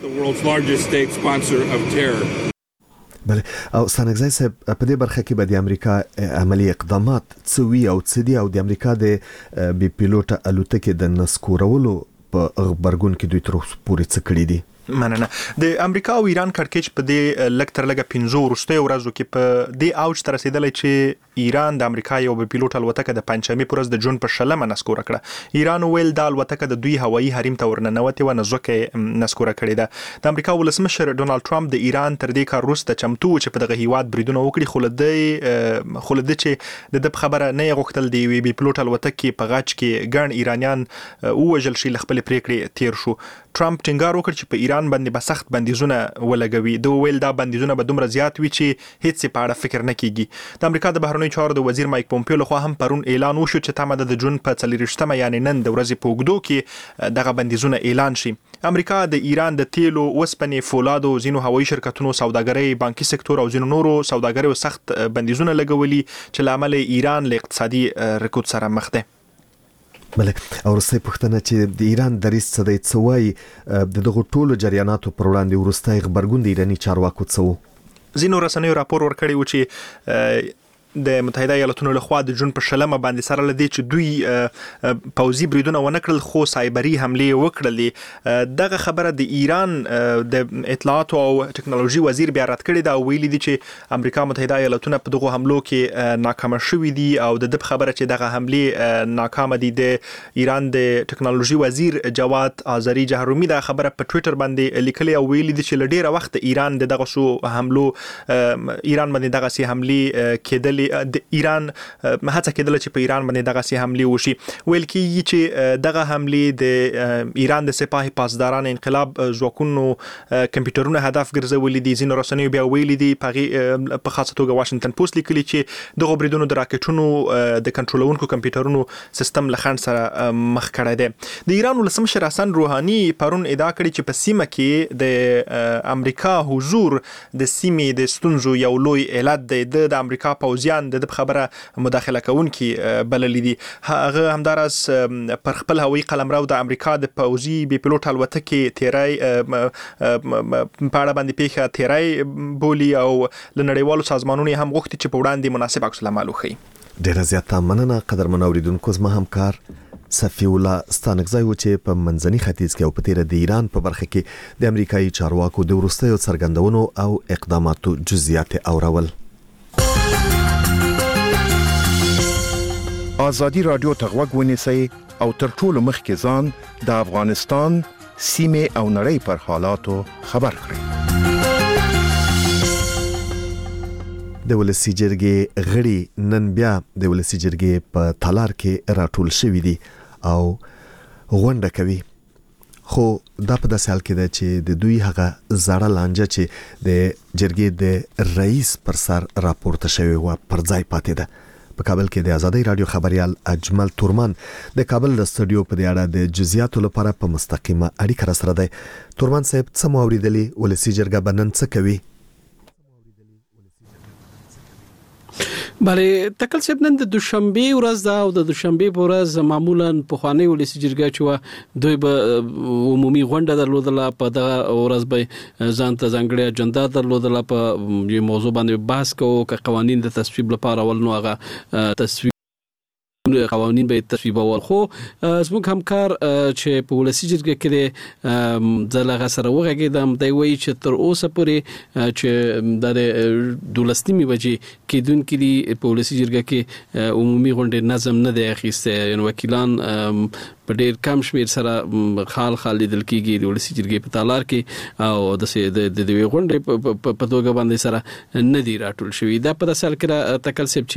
D: بله، او ستانکزی صاحب، په دې برخه کې به د امریکا عملی اقدامات څه وي او څه دي، او د امریکا د بي پیلوټ الوتکې د نسکورولو په غبرګون کې دوی تر اوسه پورې څه کړي دي؟
A: مننه. د امریکا او ایران کړکېچ په دې لږ تر لږه پنځو وروستیو ورځو کې په دې اوج ته رسېدلی چې ایران د امریکا یو بي پیلوټ الوتکه د پنجشنبې په ورځ د جون په شلمه نسکوره کړه. ایران ویل دا الوتکه د دوی هوایي حریم ته ورننوتې وه، نزوکه یې نسکوره کړې ده. د امریکا ولسمشر ډونالد ټرمپ د ایران تر دې کار وروسته چمتو و چې په دغه هیواد بریدونه وکړي، خو له ده خو له ده چې د ده په خبره نه یې غوښتل د یوې بي پیلوټ الوتکې په غچ کې ګڼ ایرانیان ووژل شي، له خپلې پرېکړې تیر شو. ټرمپ ټینګار وکړ چې په ایران باندې به سخت بندیزونه ولګوي. دوی ویل دا بندیزونه به دومره زیات وي چې هیڅ په اړه فکر نه کیږي. د امریکا د بهرنیو چارو د وزیر مایک پومپیو لخوا هم پرون اعلان وشو چې تمه ده د جون په څلېرویشتمه یعنې نن د ورځې په اوږدو کې دغه بندیزونه اعلان شي. امریکا د ایران د تیلو، وسپنې، فولادو، ځینو هوایي شرکتونو، سوداګرۍ، بانکي سکتور او ځینو نورو سوداګریو سخت بندیزونه لګولي چې له امله ایران له اقتصادي رکود سره مخ دی.
D: بله، او وروستۍ پوښتنه چې د ایران دریځ څه دی، څه وایي د دغو ټولو جریاناتو پر وړاندې وروستی غبرګون د ایراني چارواکو څه و؟
A: ځینو رسنیو راپور ورکړی و چې د متحده ایالاتونو لخوا د جون په شلمه باندې سره لدی چې دوی پوځي بریدونه ونه کړل خو سایبري حملې وکړلې. دغه خبره د ایران د اطلاعات او ټکنالوژي وزیر بیا رد کړې ده او ویلي دي چې امریکا متحده ایالاتونه په دغه حملو کې ناکامه شوي دي او د دې خبره چې دغه حملې ناکامه دي. د ایران د ټکنالوژي وزیر جواد آذری جهرومی دا خبره په ټوئیټر باندې لیکلي او ویلي دي چې لډیره وخت ایران دغه شو حملو ایران باندې دغه سي حملې کېدل د ایران هڅه کېدله چې په ایران باندې دغه سي حملې وشي. ویل کېږي چې دغه حملې د ایران د سپاه پاسداران انقلاب ځواکونو کمپیوټرونه هدف ګرځولي دي. ځینو رسنیو بیا ویلي دي په خاصه توګه واشنگټن پوسټ لیکلي چې دغه بریدونو د راکټونو د کنټرولونکو کمپیوټرونو سیستم له خنډ سره مخ کړی دی. د ایران ولسمشر حسن روحاني پرون ادعا کړې چې په سیمه کې د امریکا حضور د سیمې د ستونزو یو لوی علت دی. د امریکا پوځي
M: پوزیان د خبره مداخله کوونکي بللې دي. هغه همدارس پر خپل هوایي قلمرو د امریکا د پوزي بي پيلوټ الوتکې تیرای په اړه باندې پیښه تیرای بولی او لنړیوالو سازمانونو هم غوښتي چې په وړاندې مناسب عکس العمل وکړي.
D: ډیره زیاته مننه قدرمن اوریدونکو. زما همکار صفی الله ستانکزی و چې په منځني ختیځ کې او په تیر د ایران په برخه کې د امریکایي چارواکو د وروستیو څرګندونو او اقداماتو جزئیات اورول.
I: ازادي رادیو ته غوږ ونیسئ او تر ټولو مخکې ځان د افغانستان سیمه او نړۍ پر حالاتو خبر کړئ. د ولسی جرګې غړي نن بیا د ولسی جرګې په تالار کې راټول شوي دي او غونډه کوي. خو دا په داسې حال کې ده چې د دوی هغه زړه لانجه چې د جرګې د رئیس پر سر راپورته شوی و پر ځای پاتې ده. په کابل کې د آزادۍ رادیو خبريال اجمل تورمان د کابل د استودیو په اړه د جزئیاتو لپاره په مستقیمه اړیکه را سره دی. تورمان صاحب څه مو اوریدلی؟ ولسی جرګه بنن څه کوي؟
H: بله تکل صاحب نن د دوشنبه ورځ دا او د دوشنبه په ورځ معمولا په خواني ولسی جرګه چې دوی به عمومي غونډه درلودله. په دغه ورځ به ځان ته ځانګړي اجنډا درلودله په یو موضوع باندې بحث کوو که قوانين د تصویب لپاره ول نو هغه تصویب قوانين به تصویب ول. خو زموږ همکار چې په ولسی جرګه کې د زلغه سره وغږیدم دی وایي چې تر اوسه پورې چې د دولسنیمه بجې کېدون کې په ولسی جرګه کې عمومي غونډه نظم نه دی اخیسته. یعنی وکیلان په ډېر کم شمیر سره خال خال لیدل کېږي د ولسی جرګې په تالار کې او د د دوی غونډه په توګه باندې سره نه دی راټول شوی. دا په داسې حال کې تکل صاحب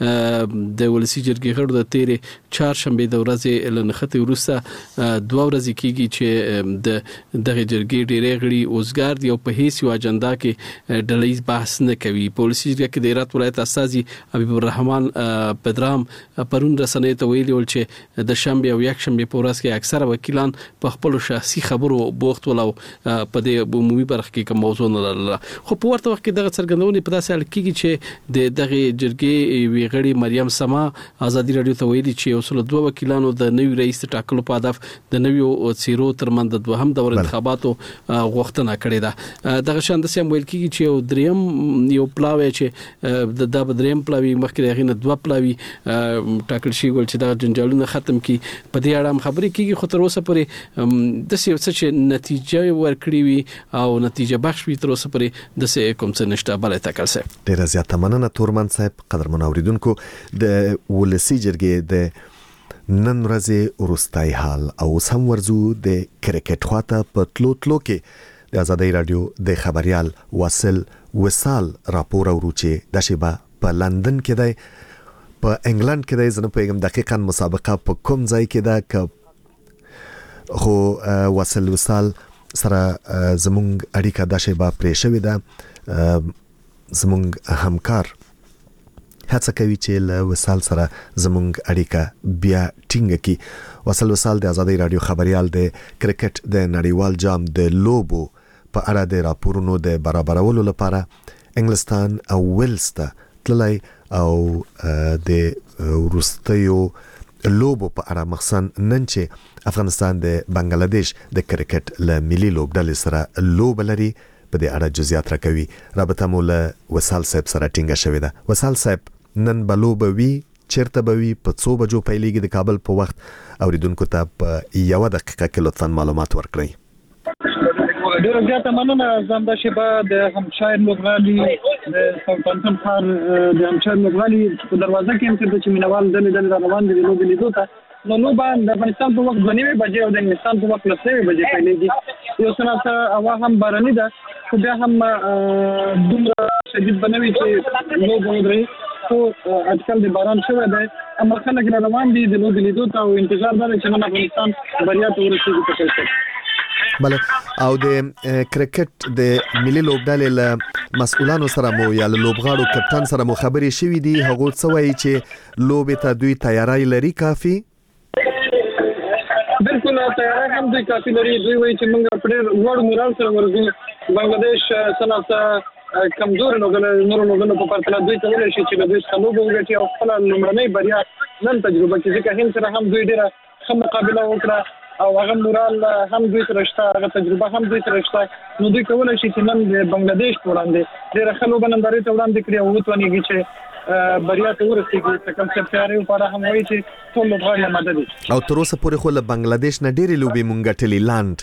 H: چې د ولسی جرګې غړو د تیرې چهارشنبه د ورځې لنخته ورسته دوه ورځې کېږي چې د دغه جرګې ډېرې غړي اوسګار دي او په هیڅ یو اجنډا کې ډلهیز بحث نه کوي. په ولسی جرګې کې د هرات ولایت استازي حبیب الرحمن پدرام پرون رسنۍ ته ویلي ول چې د شنبه او یک شنبه په ورځ کې اکثره وکیلان په خپل شخصي خبرو بوخت ولو په دې عمومي برخه کې کوم موضوع نه لرله. خو په ورته وخت کې دغه څرګندونې په داسې حال کې چې د دغه جرګې وی غړي مریم سما آزادي رادیو ته ویلي چې اصول دوه وکیلانو د نوي رئیس ټاکلو په هدف د نویو څیرو ترمن د دوهم دور انتخاباتو غوښتنه کړې ده. دغه شان د سیم ویل کېږي چې یو دریم یو پلاوی چې د د دریم پلاوی مخکې دغه نه دوه پلاوی ټاکل شي ول چې دا جنجالونه ختم کی. په دې اړه هم خبرې کېږي خو تر اوسه پورې د څه څه چې نتیجه ورکړي وي او نتیجه بخش وي تر اوسه پورې د څه کوم څه نشته. بل تکل سه
D: ډیره زیاته مننه تورمن صاحب. قدرمن اوریدونکو د ولسی جرګې د نن ورځې وروستي حال او سم ورزو د کرکټ خواته په تلو تلو کې د آزادۍ رادیو د خبريال واصل وصال راپور ورو چې د شیبه په لندن کې دی په انګلند کې د زنه پیغام دقیقاً مسابقه په کوم ځای کې ده ک خو واصل وصال سره زمونږ اړیکه د شیبه پرې شوې ده. زمونږ همکار هڅه کوي چې له وصال سره زمونږ اړیکه بیا ټینګه کی. واصل وصال د آزادۍ رادیو خبريال د کرکټ د نړیوال جام د لوبو په اړه د راپورونو د برابرولو لپاره انګلستان او ویلز ته تللی او د وروستیو لوبو په اړه مخصوصا نن چې افغانستان د بنگلاديش د کرکټ له ملي لوبډلې سره لوب لري په دې اړه جزئیات راکوي. رابطه مو له وصال صاحب سره ټینګه شوې ده. وصال صاحب نن بلوب وی چیرته به وی په څو بجو پیلېږي د کابل په وخت اوریدونکو ته په یو دقیقه کې لطفا معلومات ورکړئ.
N: ډیره زیاته مننه. زمدا شبا د همشایر لوبغالي د ساوثهامپټن ښار د همشایر لوبغالي په دروازه کې هم چې مینوال د لیدل روان دي لوب لیدو ته نو نو باندې د افغانستان په وخت باندې بجې او د انګلستان په وخت لسه بجې پیلېږي. یو څه نه هوا هم باراني ده خو بیا هم دومره شدید بنوي چې لوب ودري خو اټکل د باران شوی دی اما خلک روان دي د لوب لیدو ته او انتظار لري چې نن افغانستان بریا ته ورسیږي په کلکت.
D: بله او د کرکټ د ملي لوبډلې له مسؤلانو سره مو یا له لوبغاړو کپټان سره مو خبرې شوې دي هغه څه وایي چې لوبې ته دوی تیاری لري کافي؟
N: بالکل تیاری هم دوی کافي لري. دوی وایي چې موږ په ډېر لوړ مورال سره ورځو. بنگلاديش سناسه کمزور نو نور نو نو په پرتله دوی کولای شي چې دوی څلور وګټي او خپل لمړنۍ بریا نن تجربه کې ځکه هند سره هم دوی ډیره ښه مقابله وکړه او هغه مورال هم دوی سره شته هغه تجربه هم دوی سره شته نو دوی کولای شي چې نن د بنگلاديش په وړاندې ډیره ښه لوبه نندارې ته وړاندې کړي او وتوانیږي چې بریا ته ورسیږي څه کوم چې پیاري لپاره هم وایي چې ټول لوبغاړي آماده دي
D: او تر اوسه پورې خو له بنگلاديش نه ډېرې لوبې مونږ ګټلې لاند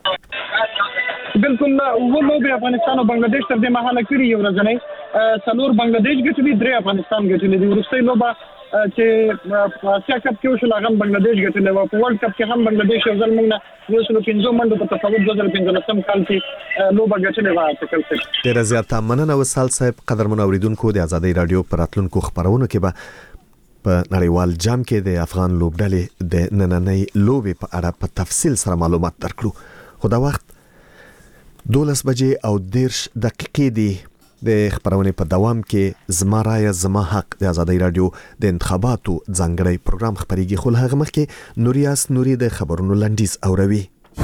N: بالکل و لوبې افغانستان او بنگلاديش تر دې مهاله کړي یو ورځنی څلور بنگلاديش ګټلې درې افغانستان ګټلې دي وروستۍ لوبه چې په اسیا کپ کې وشو هغه بنگلاديش ګټلې و په ورلد کپ کې هم بنگلاديش یو ځل موږ نه یو سلو پنځه منډو په تفاوت دوه زره پنځلسم کال کې لوبه ګټلې و تکل څه
D: ډېر زیاته مننه وصال صاحب قدرمن اوریدونکو د آزادۍ رادیو پراتلونکو خبرونو کې به په نړیوال جام کې د افغان لوبډلې د نننۍ لوبې په اړه په تفصیل سره معلومات درکړو خو دا وخت دولس بجې او دیرش دقیقې دی د خبرونې په دوام کې زما رایه زما حق د آزادۍ رادیو د انتخاباتو ځانګړی پروګرام خبرېږي خو له هغه مخکې نوریاس نوري د خبرونو لنډیز اوروي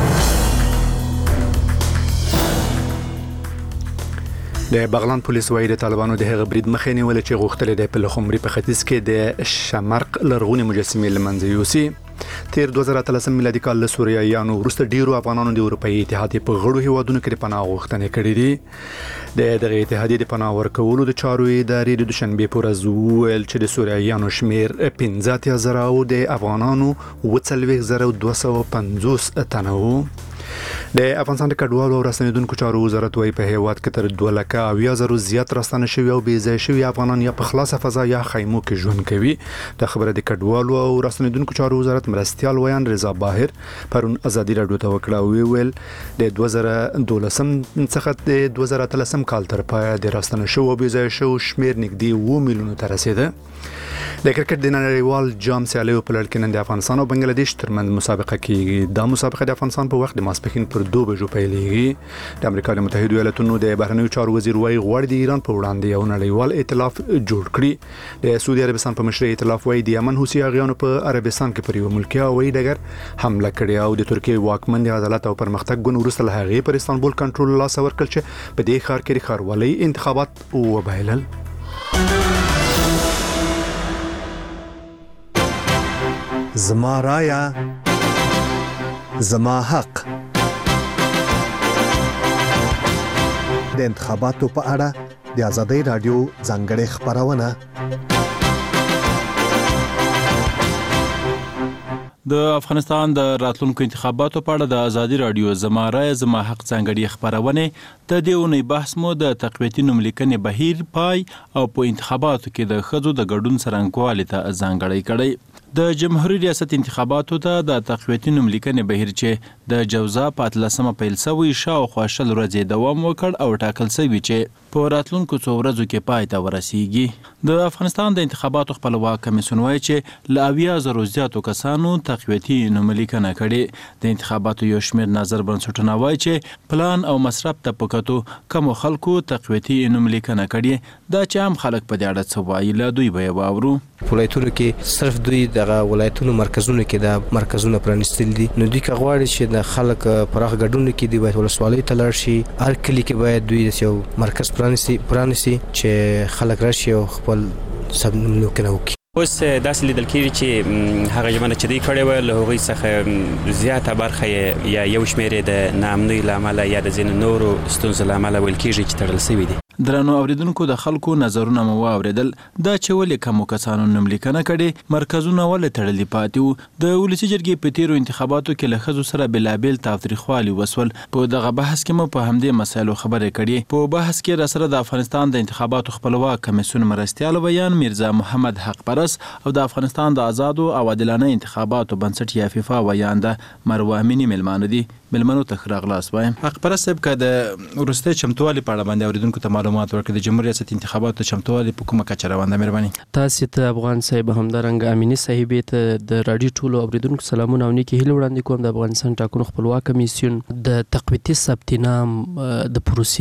A: د بغلان پولیس وایي د طالبانو د هغه برید مخې نیول چې غوښتل د پلخمري په ختیځ کې د شمرق لرغونی مجسمې لمنځه یوسي تیر دوه زره اتلسم میلادي کال له سوریایانو وروسته ډیرو افغانانو د اروپאי اتحادیې په غړو هیوادونو کې د پناه غوښتنې کړې دي د دغه اتحادیې د پناه ورکولو د چارو ادارې د دوشنبه په ورځ ویل چې د سوریایانو شمیر پنځه اتیا زره او د افغانانو اووه څلوېښت زره دوه سوه پنځوس تنه وو د افغانستان د کډوالو او راستنیدونکو چارو وزارت وايي په هیواد کې تر دوه لکه اویا زره زیات راستنه شوي او بې ځای شوي افغانان یا په خلاصه فضا یا خیمو کې ژوند کوي د خبره د کډوالو او راستنیدونکو چارو وزارت مرستيال ویان رضا باهر پرون ازادي رادیو ته وکړه او ویل د دوه زره دولسم څخه د دوه زره اتلسم کال تر پایه د راستنه شو او بې ځای شو شمیر نږدې اووه میلیونو ته رسیده د کرکټ د نړیوال جام سیالیو په لړ کې نن د افغانستان او بنگلاديش ترمنځ مسابقه کیږي دا مسابقه د افغانستان په وخت د ماسپښین پر دوه بجو پیلېږي د امریکا د متحده ایالاتونو د بهرنیو چارو وزیر وايي غواړي د ایران په وړاندې یو نړیوال ائتلاف جوړ کړي د سعودي عربستان په مشرۍ ائتلاف وايي د یمن حوثي اغیانو په عربستان کې پر یو ملکي هوایي ډګر حمله کړې او د ترکیه واکمن د عدالت او پرمختګ ګوند وروسته له هغې پر استانبول کنټرول لاس ورکړل چې په دې ښار کې د ښاروالۍ انتخابات وبایلل
D: زما رایه زما حق د انتخاباتو په اړه د آزادۍ رادیو ځانګړې خبرونه
F: د افغانستان د راتلونکو انتخاباتو په اړه د آزادي رادیو زما رایه زما حق ځانګړي خبرونه د دې اونۍ بحث مو د تقویتي نوملیکنې بهیر پای او په انتخاباتو کې د ښځو د ګډون څرنګوالي ته ځانګړی کړی د جمهوریت ریاست انتخاباتو ته د تقویتي نوملیکنې بهیر چې د جوزا په اتلسمه پیل شوی شاوخوا شل ورځې دوام وکړ او ټاکل شوی چې په راتلونکو څو ورځو کې پای ته ورسیږي د افغانستان د انتخاباتو خپلواک کمیسیون وايي چې له اویا زرو زیاتو کسانو تقویتي نوملیکنه کړې د انتخاباتو یو شمېر نظر بنسټونه وايي چې پلان او مصرف ته پکاتو کوم خلکو تقویتي نوملیکنه کړې دا چې هم خلک په دې اړه څه وایي له دوی به واورو
O: ولایتونو کې صرف دوی د ولایتونو مرکزونو کې د مرکزونو پرانستل دي نو دوی کغواړي چې د خلک پراخ ګډون کې دی باید ولسوالۍ ته لاړ شي هر کلی کې باید دوی یو مرکز پرانستي پرانستي چې خلک راشي او خپل سب نوملیکنه وکړي
P: اوس داسې لیدل کېږي چې هغه ژمنه چې دوی کړې وه له هغوی څخه زیاته برخه یا یو شمېر د ناامنۍ له امله یا د ځینو نورو ستونزو له امله ویل کېږي چې تړل شوي دي
F: درنو اوریدونکو د خلکو نظرونه مو واوریدل دا چې ولې کومو کسانو نوملیکنه کړي مرکزونه ولې تړلي پاتې وو د ولسي جرګې په تیرو انتخاباتو کې له ښځو سره بېلابېل تاوتریخوالي وسول په دغه بحث کې مو په همدې مسایلو خبرې کړي په بحث کې راسره د افغانستان د انتخاباتو خپلواک کمیسیون مرستیال ویان میرزا محمد حق پرس او د افغانستان د آزادو او عادلانه انتخاباتو بنسټ یا فیفا ویان د مروه امینی ملمانو دي ملمنو ته راغلاس وایم حق پرس صاحب که د وروستي چمتووالي په اړه باندې اوریدونکو ته معلومات ورکړي د جمهوریت ریاست انتخاباتو چمتووالي په کومه کچه روان ده مهرباني
Q: تاسو ته افغان صاحب همدارنګ امینی صاحبې ته د رادیو ټولو اوریدونکو سلامونه او نیکی هیله وړاندې کوم د افغانستان ټاکنو خپلواک کمیسیون د تقویتي ثبت نام د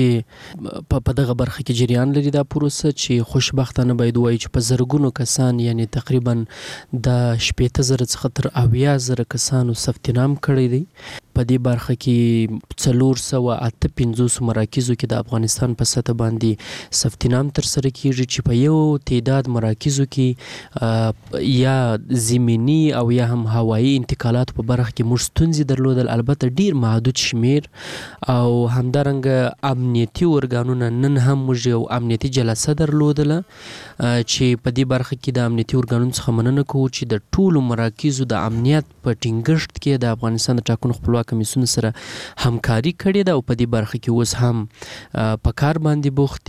Q: پروسې په دغه برخه کې جریان لري دا پروسه چې خوشبختانه باید وایي چې په زرګونو کسان یعنی تقریبا د شپږ زره څخه تر اویا زره کسانو ثبت نام کړی دی په دې برخه کې څلور سوه اته پنځوس مراکزو کې د افغانستان په سطح باندې ثبتنام تر سره کیږي چې په یو تعداد مراکزو کې یا زمینی او یا هم هوایی انتقالات په برخه کې موږ ستونزې درلودل، البته ډیر محدود شمیر، او همدارنګه امنیتي ارګانونه نن هم موږ یو امنیتي جلسه درلودله چې په دې برخه کې د امنیتي ارګانونو څخه مننه کوو چې د ټولو مراکزو د امنیت په ټینګښت کې د افغانستان د ټاکنو خپلواک کمیسیون سره همکاري کړې ده او په دې برخه کې اوس هم په کار باندې بوخت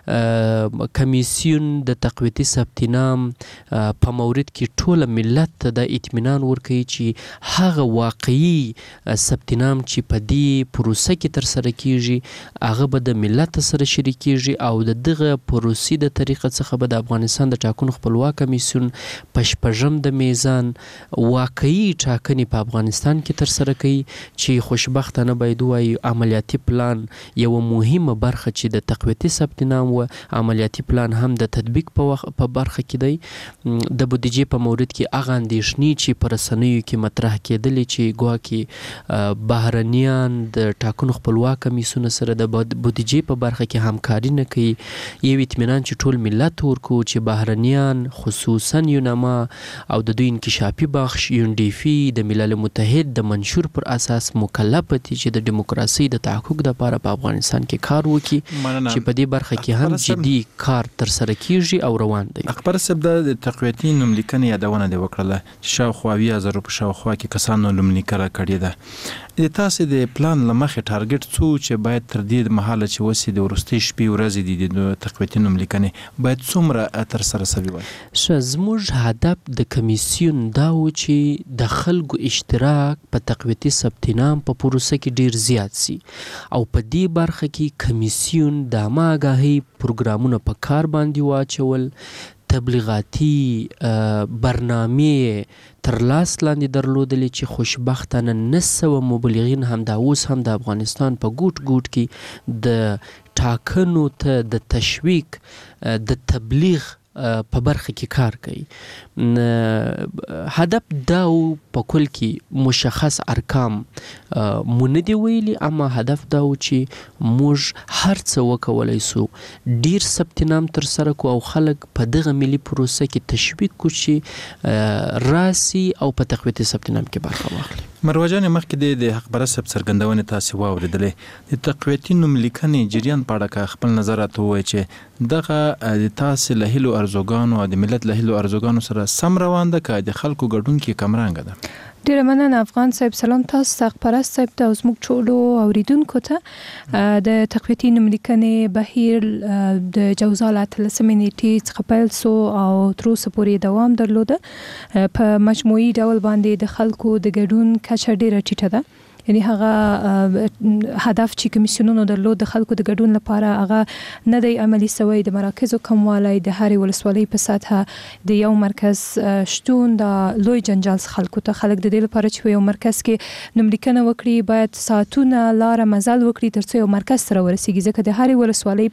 Q: دي. کمیسیون د تقویتي ثبتنام په مورد کې ټول ملت ته د اطمینان ورکوي چې هغه واقعي ثبتنام چې په دې پروسه کې تر سره کیږي هغه به د ملت سره شریکیږي او د دغه پروسې د طریقه څخه به د افغانستان د ټاکنو خپلواک کمیسیون په شپږم د میزان واقعي ټاکنې په افغانستان کې تر سره کوي چې خوشبختانه باید وایي عملیاتي پلان یو مهمه برخه چې د تقویتي ثبتنام و عملیاتي پلان هم د تطبیق په وخت په برخه کې دی. د بودیجې په مورد کې هغه اندېښنې چې په رسنیو کې مطرح کېدلې چې ګواکې بهرنیان د ټاکنو خپلواک کمیسیون سره د بودیجې په برخه کې همکاري نه کوي، یو اطمینان چې ټول ملت ورکو چې بهرنیان خصوصا یونما او د دوی انکشافي بخش یونډیفي د ملل متحد د منشور پر اساس مکلف دي چې د دیموکراسي د تحقق لپاره په افغانستان کې کار وکړي چې په دې برخه کې هم جدي کار تر سره کیږي او روان دی.
F: اخبار سب د تقویتي نوملیکنې یادونه دی وکړه چې شاوخوا اویا زره په شاوخوا کې کسانو نوملیکنه کړې ده. د تاسو د پلان لمخې ټارګټ څو چې باید تر دې مهاله چې وسی د ورستي شپې ورځې دي د تقویتي نوملیکنې باید څومره تر سره سوي وي؟
Q: زموږ هدف د کمیسیون دا و چې د خلکو اشتراک په تقویتي ثبتنام په پروسه کې ډیر زیات سي او په دې برخه کې کمیسیون د اماګاهي پروګرامونه په کار باندې واچول، تبلیغاتي برنامې تر لاس لاندې درلودلې چې خوشبختانه نسوه مبلغین هم دا اوس هم د افغانستان په ګوټ ګوټ کې د ټاکنو ته د تشویق د تبلیغ په برخه کې کار کوي. هدف دا په کل کې مشخص ارقام مونږ دی ویلي، اما هدف دا و چې موږ هر څه وکولای سو ډیر ثبتنام تر سره کو او خلک په دغه ملي پروسه کې تشویق کو چې راسي او په تقویتي ثبتنام کې برخه واخلي.
F: مروه جان مخکې د حق پرست څرګندونې تاسو واوریدلې د تقویتي نوملیکنې جریان په اړه خپل نظرات وایي چې دغه د تاسو له هیلو ارزوګانو او د ملت له هیلو ارزوګانو سره سم روان ده که د خلکو ګډون کې کم رنګ ده؟
E: ډیره مننه افغان صاحب. سلام تاسو حق پرست صاحب ته او زموږ ټولو اوریدونکو ته. د تقویتي نوملیکنې بهیر د جوزا له اتلسمې نیټې څخه پیل سو او تر اوسه پورې دوام درلوده. په مجموعي ډول باندې د خلکو د ګډون کچه ډیره ټیټه ده، یعنی هغه هدف چې کمیسیونونو درلود د خلکو د ګډون لپاره هغه نه دی عملی سوی. د مراکزو کموالی، د هرې ولسوالۍ په سطحه د یو مرکز شتون د لوی جنجال خلکو ته خلک د دې لپاره چې یو مرکز کې نوملیکنه وکړي باید ساعتونه لاره مزل وکړي ترڅو یو مرکز سره ورسیږي، ځکه د هرې ولسوالۍ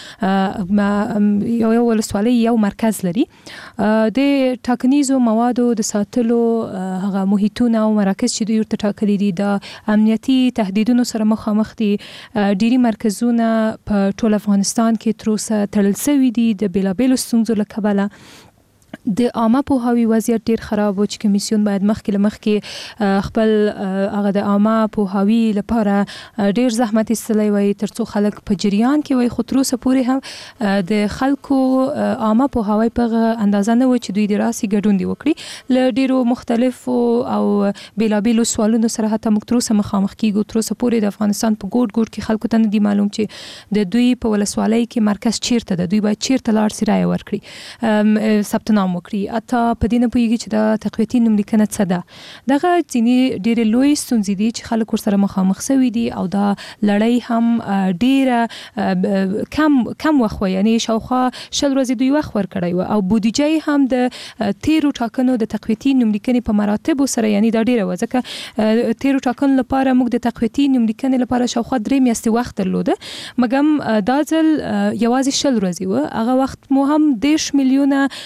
E: په یو یو ولسوالۍ یو مرکز لري. د ټاکنیزو موادو د ساتلو هغه محیطونه او مراکز چې دوی ورته ټاکلي دي د امنیتي تهدیدونو سره مخامخ دي. ډیری مرکزونه په ټول افغانستان کې تر اوسه تړل شوي دي د بیلابیلو ستونزو له کبله. د عامه پوهاوي وضعیت ډیر خراب و چې کمیسیون باید مخکې له مخکې خپل هغه د عامه پوهاوي لپاره ډیر زحمت ایستلی وای ترڅو خلک په جریان کې وای، خو تر اوسه پورې هم د خلکو عامه پوهاوی په اندازه نه و چې دوی د راسي ګډون دی وکړي. له ډیرو مختلفو او بیلابیلو سوالونو سره حتی موږ تر اوسه مخامخ کیږو. تر اوسه پورې د افغانستان په ګوټ ګوټ کې خلکو ته نه دی معلوم چې د دوی په ولسوالۍ کې مرکز چیرته ده، دوی باید چیرته لاړ سي رایه ورکړي، ثبتنام وکړي. اته په دې نه پوهیږي چې د تقویتي نوملیکنه څه ده. دغه ځینې ډېرې لوی ستونزې دي چې خلک ورسره مخامخ شوي دي او دا لړۍ هم ډېره کم کم وخت وه، یعنې شاوخوا شل ورځې دوی وخت ورکړی و او بودیجه هم د تیرو ټاکنو د تقویتي نوملیکنې په مراتبو سره یعنې دا ډېره وه، ځکه تیرو ټاکنو لپاره موږ د تقویتي نوملیکنې لپاره شاوخوا درې میاشتې وخت درلوده، مګم دا ځل یوازې شل ورځې وه. هغه وخت مو هم دېرش میلیونه روپۍ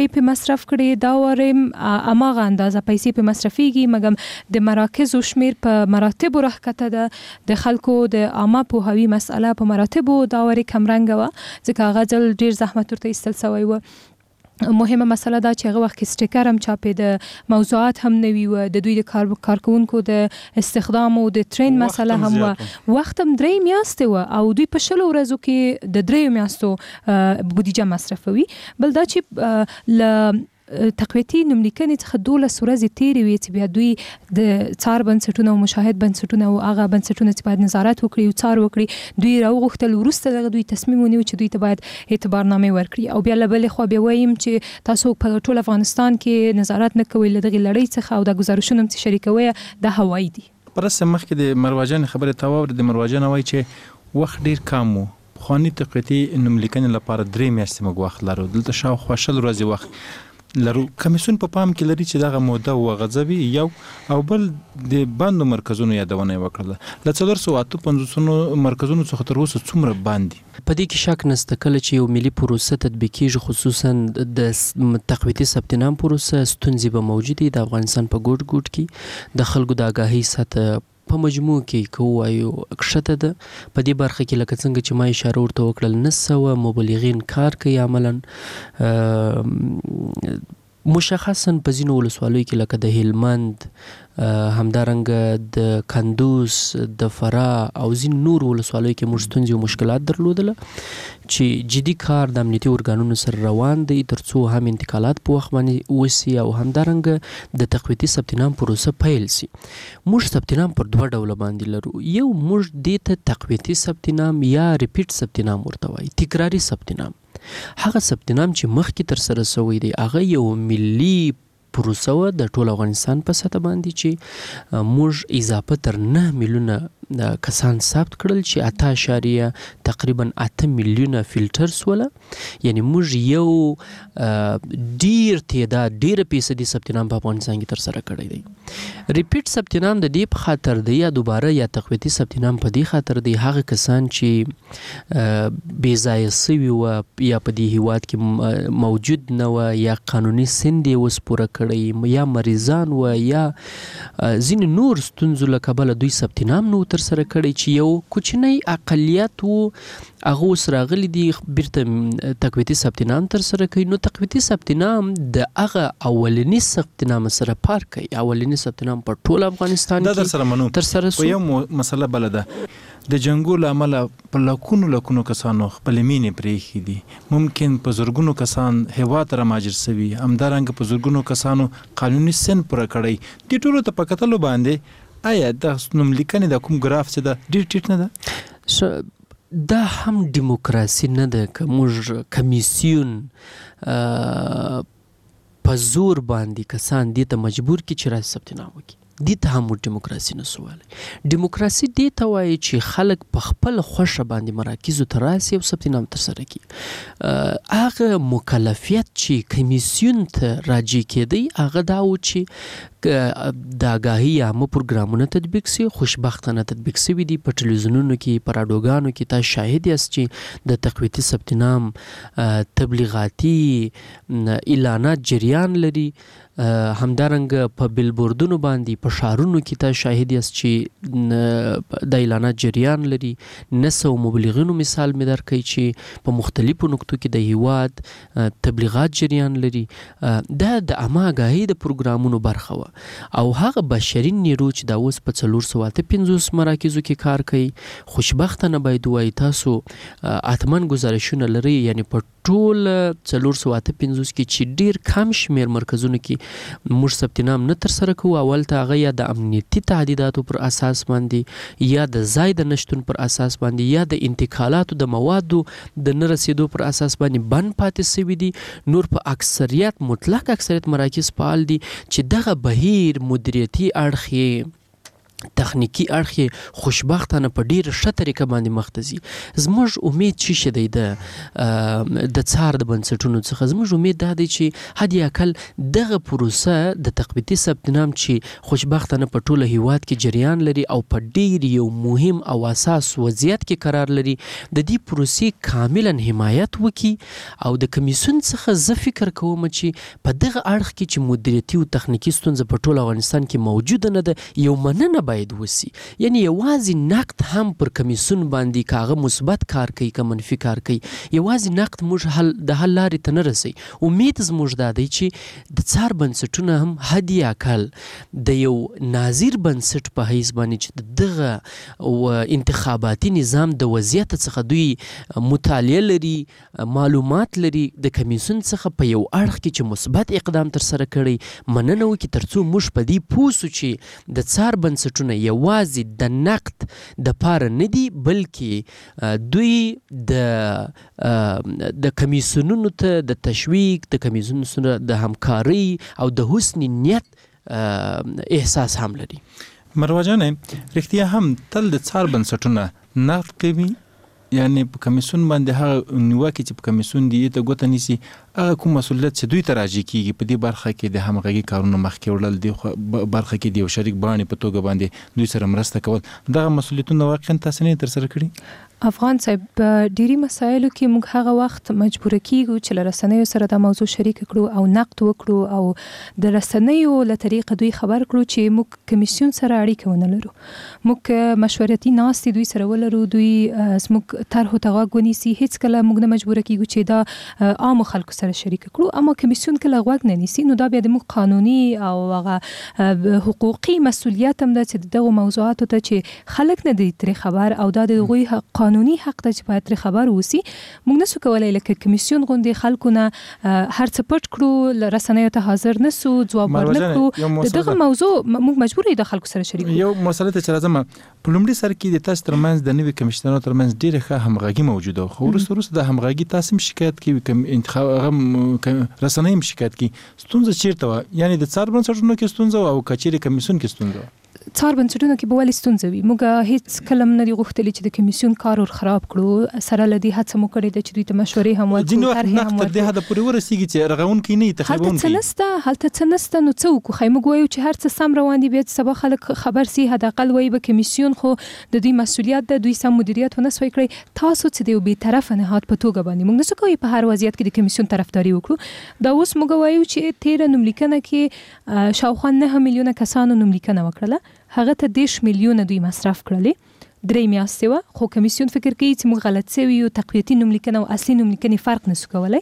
E: پیسې په مصرف کړي دا ورم اماغه اندازه پیسې په مصرفيږي مګم د مراکز او شمیر په مراتب راکته ده د خلکو د عامه په هوی مسأله په مراتب دا ورې کمرنګ و ځکه غزل ډیر زحمت ورته استل سوی و مهمه مسله دا چې هغه وخت سټیکر هم چاپې د موضوعات هم نوي و د دوی د کار کارکونکو د استخدام او د ټرین مسله هم و وخت هم درې میاشتې و او دوی په شلو ورځو کې د درې میاشتو بودیجه مصرفوي بل دا چې ل تقویتي نوملیکنې څخه دولس ورځې تیرې وي چې بیا دوی د څار بنسټونه او مشاهد بنسټونه او هغه بنسټونه چې باید نظارت وکړي او څار وکړي دوی راوغوښتل وروسته دغه دوی تصمیم ونیو چې دوی ته باید اعتبارنامې ورکړي او بیا له بلې خوا بیا وایم چې تاسو په ټول افغانستان کې نظارت نه کوئ له دغې لړۍ څخه او د ګزارشونو هم چې شریکوي دا هوایي دي
F: پرسته مخکې د مروجن خبره تاوور د مروجن وایي چې وخت ډیر کم وو خواني تقویتي نوملیکنې لپاره درې میاشتې موږ وخت لرو دلته شاوخوا شل ورځې وخت لرو کمیسیون په پام کې لري چې دغه موده وغځوي یو او بل د بندو مرکزونو یادونه وکړه ل څلور سوه اته پنځوس مرکزونو څخه تر اوسه څومره باندې
Q: په دې کې شک نشته کله چې یو ملي پروسه تطبیق کیږي خصوصا د تقویتي ثبت نام پروسه ستونزې به موجودي د افغانستان په ګوټ ګوټ کې د خلکو د آگاهی سطح په مجموع کې کوایو کښته ده په دې برخه کې لکه څنګه چې ما اشاره ورته وکړل نسو مبلغین کار کوي عملاً مشخصا په ځینو ولسوالیو کې لکه د هلمند همدارنګه د کندوز د فراه او ځین نور ولسوالیو کې موږ ستونزې او مشکلات درلودل چې جدي کار د امنیتي ارګانونو سره روان دی ترڅو هم انتقالات په وخت باندې وسی او همدارنګه د تقویتي ثبت نام پروسه پیل سي موږ ثبت نام پر دوه ډوله باندې لرو یو موږ د ته تقویتي ثبت نام یا ریپیټ ثبت نام ورته وایي تکراری ثبت نام هغه ثبت نام چې مخکې تر سره شوی دی هغه یو ملي پروسه و د ټول افغانستان په سطح باندې چې موږ اضافه تر نه میلیونه کسان ثبت کړل چې اته اشاریه تقریبا اته میلیونه فلټر سوله یعنی موږ یو ډیر تعداد ډیر فیصدي ثبت نام په افغانستان کې تر سره کړی دی ریپیټ ثبت نام د دې په خاطر دی یا دوباره یا تقویتي ثبت نام په دې خاطر دی هغه کسان چې بې ځایه سوي و یا په دې هیواد کې موجود نه و یا قانوني سند یې اوس پوره کړی یا مریضان و یا ځینې نور ستونزو له کبله دوی ثبت نام نه تر سره کړی چې یو کوچنی اقلیت وو هغه اوس راغلی دي بیرته تقویتي ثبت نام تر سره کوي نو تقویتي ثبت نام د هغه اولنی ثبت نام سره پار کوي اولنی ثبت نام په ټول افغانستان کې تر سره سو
F: یو مسله بل ده د جنگو لامل په لکونو لکونو کسانو خپل مینې پرېښي دي ممکن په زرګونو کسان هیواد را مهاجر سوي همدارنګه په زرګونو کسانو قانوني سن پوره کړی دې ټولو ته په کتلو باندې آیا د نوملیکنې د کوم ګراف چې ده ډېر ټیټ نه ده
Q: دا هم دیموکراسي نه ده که موږ کمیسیون په زور باندې کسان دې ته مجبور کړي چې راځي ثبت نام وکړي دې ته هم دیموکراسي نه سو ویلی دیموکراسي دې ته وایي چې خلک په خپل خوښه باندې مراکزو ته راسي او ثبت نام ترسره کړي هغه مکلفیت چې کمیسیون ته راجع کېدی هغه دا و چې د آګاهي عامه پروګرامونه تطبیق سي خوشبختانه تطبیق سوي دي په ټلویزیونونو کې په راډیوګانو کې تاسو شاهد یاست چې د تقویتي ثبت نام تبلیغاتي اعلانات جریان لري همدارنګه په بیلبوردونو باندې په ښارونو کې تاسو شاهد یاست چې د اعلانات جریان لري نسو مبلغینو مثال مې درکړی چې په مختلفو نقطو کې د هیواد تبلیغات جریان لري دا د عامه آګاهي د پروګرامونو برخه و او هغه بشري نیرو چې دا اوس په څلور سوه اته پنځوس مراکزو کې کار کوي خوشبختانه باید وایي تاسو اتمن ګزارشونه لري یعنی په ټول څلور سوه اته پنځوس کې چې ډیر کم شمیر مرکزونو کې موږ ثبت نام نه ترسره کوو اول ته هغه یا د امنیتي تعهداتو پر اساس باندې یا د ځای د نشتون پر اساس باندې یا د انتقالاتو د موادو د نه رسیدو پر اساس باندې بند پاتې سوي دي نور په اکثریت مطلق اکثریت مراکز فعال دي چې دغه بهیر مدیریتي اړخ تخنیکی اړخ خوشبختانه په ډیره ښه طریقه باندې مختزي. زموږ امید چې شې د د څار د بنسټونو څخه زموږ امید دا دی چې حد اقل دغه پروسه د تقویتي ثبت نام چې خوشبختانه په ټوله هیواد کې جریان لري او په ډیر یو مهم او اساس وضعیت کې قرار لري، د دې پروسې کاملا حمایت وکي. او د کمیسیون څخه زه فکر کوم چې په دغه اړخ کې چې مدیریتي او تخنیکی ستونزه په ټوله افغانستان کې موجوده نه ده، یو مننه باید وسی. یعنی یوازې نقد هم پر کمیسیون باندې کاغه مثبت کار کوي که منفي کار کوي، یوازې نقد موږ حل د حل لارې ته نه رسي. امید زموږ دا دی چې د څار بنسټونه هم حد اقل د یو ناظر بنسټ په حیث باندې چې دغه او انتخاباتي نظام د وضعیت څخه دوی مطالعه لري، معلومات لري، د کمیسیون څخه په یو اړخ کې چې مثبت اقدام تر سره کړي مننه وکړي، ترڅو موږ په دې پوه سو چې د څار بنسټونه یوازې د نقد د پاره نه دي، بلکې دوی د د کمیسیونونو ته د تشویق، د کمیسیونونو سره د همکاري او د حسن نیت احساس هم لري.
F: مروه جانې رښتیا هم تل د څار بنسټونه نقد کوي، یعنی په کمیسیون باندې هغه نیوکه چې په کمیسیون دی ته ګوته نیسي هغه کوم مسؤلیت چې دوی ته راځي کیږي په دې برخه کې د همغږي کارونه مخکې وړل، د برخه کې د یو شریک باندې په توګه باندې دوی سره مرسته کول، دغه مسؤلیتونه واقعا تاسو نه تر سره کړی؟
E: افغان صاحب په ډیری مسایلو کې موږ هغه وخت مجبور کیږو چې لرسنیو سره د موضوع شریک کړو او نقد وکړو او د رسنیو له طریقه دوی خبر کړو چې موږ کمیسیون سره اړیکه ونه لرو، موږ مشورتي ناستې دوی سره ولرو، دوی موږ طرحو ته غوږ ونیسي، هیڅ کله موږ نه مجبور کیږو چې دا عام خلکو سره شریک کړو. اما کمیسیون کله غوږ نه نیسي نو دا بیا د موږ قانوني او هغه حقوقي مسؤلیت هم ده چې دغه موضوعاتو ته چې خلک نه دي ترې خبر او دا د هغوی قانوني حق ته چې باید ترې خبر وسی. موږ نسو کولای لکه کمیسیون غوندې خلکو نه هر څه پټ کړو، رسنیو ته حاضر نسو، ځواب ورنکړو. دغه موضوع موږ مجبور یو د خلکو سره شریک
F: یو مسله ته چې راځم په لومړي سر کې د تاسو ترمنځ د نوي کمشنرانو ترمنځ ډیره ښه همغږي موجوده، خو وروسته وروسته د همغږي تاسو شکایت کوي کوم انتخاب هغه رسنۍ شکایت کوي، ستونزه چیرته و؟ یعنی د څار بنسټونو کې ستونزه او کچېری کمیسیون کې ستونزه؟
E: څار بنسټونو کې به ولې ستونزه وي؟ موږ هیڅ کلم نه دی غوښتلی چې د کمیسیون کار ور خراب کړو، سره لدی هڅه مو کړې ده چې دوی ته مشورې هم ورکړو،
F: ځینې وخت نقد تر دې حده پورې ورسیږي چې رغونکي نه تخریبونکي.
E: هلته څه نسته، هلته څه نسته، نو څه وکړو؟ خی موږ وایو چې هر څه سم روان دي، بیا سبا خلک خبر سي، حد اقل وایي به کمیسیون خو د دوی مسؤلیت ده، دوی سم مدیریت ونه سوی کړی. تاسو چې د یو بی‌طرفه نهاد په توګه باندې موږ نسو کوي په هر وضعیت کې د کمیسیون طرفداري وکړو. دا اوس موږ وایو چې تیر نوملیکنه کې شاوخوا نه میلیونه کسانو نوملیکنه وکړه، هغه ته دیش میلیونه دوی مصرف کړلې، درې میاشتې وه، خو کمیسیون فکر کوي چې موږ غلط سوي یو، تقویتي نوملیکنه او اصلي نوملیکنې فرق نسو کولی.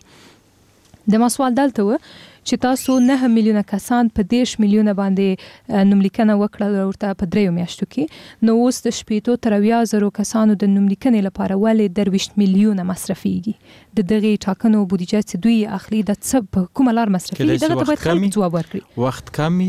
E: د ما سوال دلته و چې تاسو نه میلیونه کسان په دیش میلیونه باندې نوملیکنه وکړه ورته په دریو میاشتو کې، نو اوس د شپېتو تر اویا زرو کسانو د نوملیکنې لپاره ولې درویشت میلیونه مصرفیږي؟ د دغې ټاکنو بودیجه چې دوی اخلي د څه په کومه لار مصرفیږي؟ دغه ته باید خلک ځواب ورکړي.
F: وخت کمي،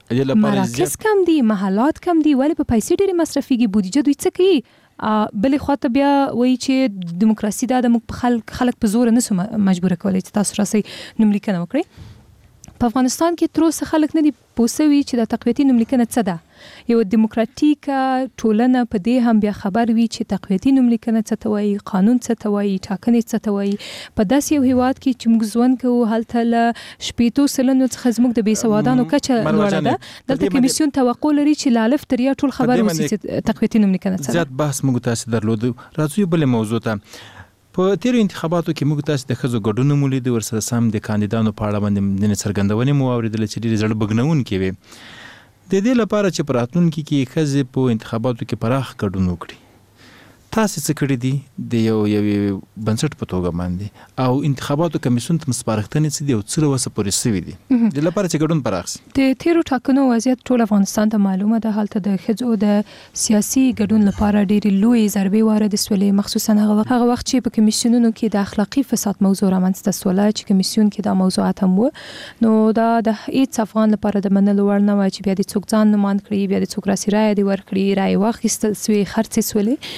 E: مراکز کم دي، محلات کم دي، ولې په پیسې ډېرې مصرفیږي؟ بودیجه دوی څه کوي؟ بلې خواته بیا وایي چې دیموکراسي دا د موږ په خلک خلک په زور نسو مجبوره کولی چې تاسو راسئ نوملیکنه وکړئ. په افغانستان کې تر اوسه خلک نه دي پوه سوي چې د تقویتي نوملیکنه څه ده. یو دیموکراتیکه ټولنه په دې هم بیا خبر وي چې تقویتي نوملیکنه څه ته وایي، قانون څه ته وایي، ټاکنې څه ته وایي. په داسې یو هیواد کې چې موږ ژوند کوو هلته له شپېتو سلنو څخه زموږ د بېسوادانو کچه لوړه ده. دلته کمیسیون توقع لري چې له الف تر یا ټول خبر وسي چې تقویتي نوملیکنه څه ده.
F: زیات بحث موږ تاسو درلودو. راځو یو بلې موضوع ته. په تیرو انتخاباتو کې موږ تاسو د ښځو ګډون مو لیدو، ورسره سم د کاندیدانو په اړه باندې څرګندونې مو اورېدلې چې ډېرې زړه بګنونکې وې. د دې لپاره چې په راتلونکي کې ښځې په انتخاباتو کې پراخ ګډون وکړي، تاسو څه کړی دي د یو یو بنسټ په توګه باندې او انتخاباتو کمیسیون ته سپارښتنې څه دي او څه وسه پورې سوي دي د لپاره چې ګډون پراخ شي؟
E: د تیرو ټاکنو وضعیت ټول افغانستان ته معلومه ده. هلته د ښځو د سیاسي ګډون لپاره ډېرې لویې ضربې وارد سولې، مخصوصا هغه هغه وخت چې په کمیسیونونو کې د اخلاقي فساد موضوع رامنځته سوله، چې کمیسیون کې دا موضوعات هم و. نو دا د هیڅ افغان لپاره د منلو وړ نه وه چې بیا د څوک ځان نوماند کړي، بیا د څوک راسي رایه دې ورکړي، رایې واخیستل سوې، خرڅې سولې. دغه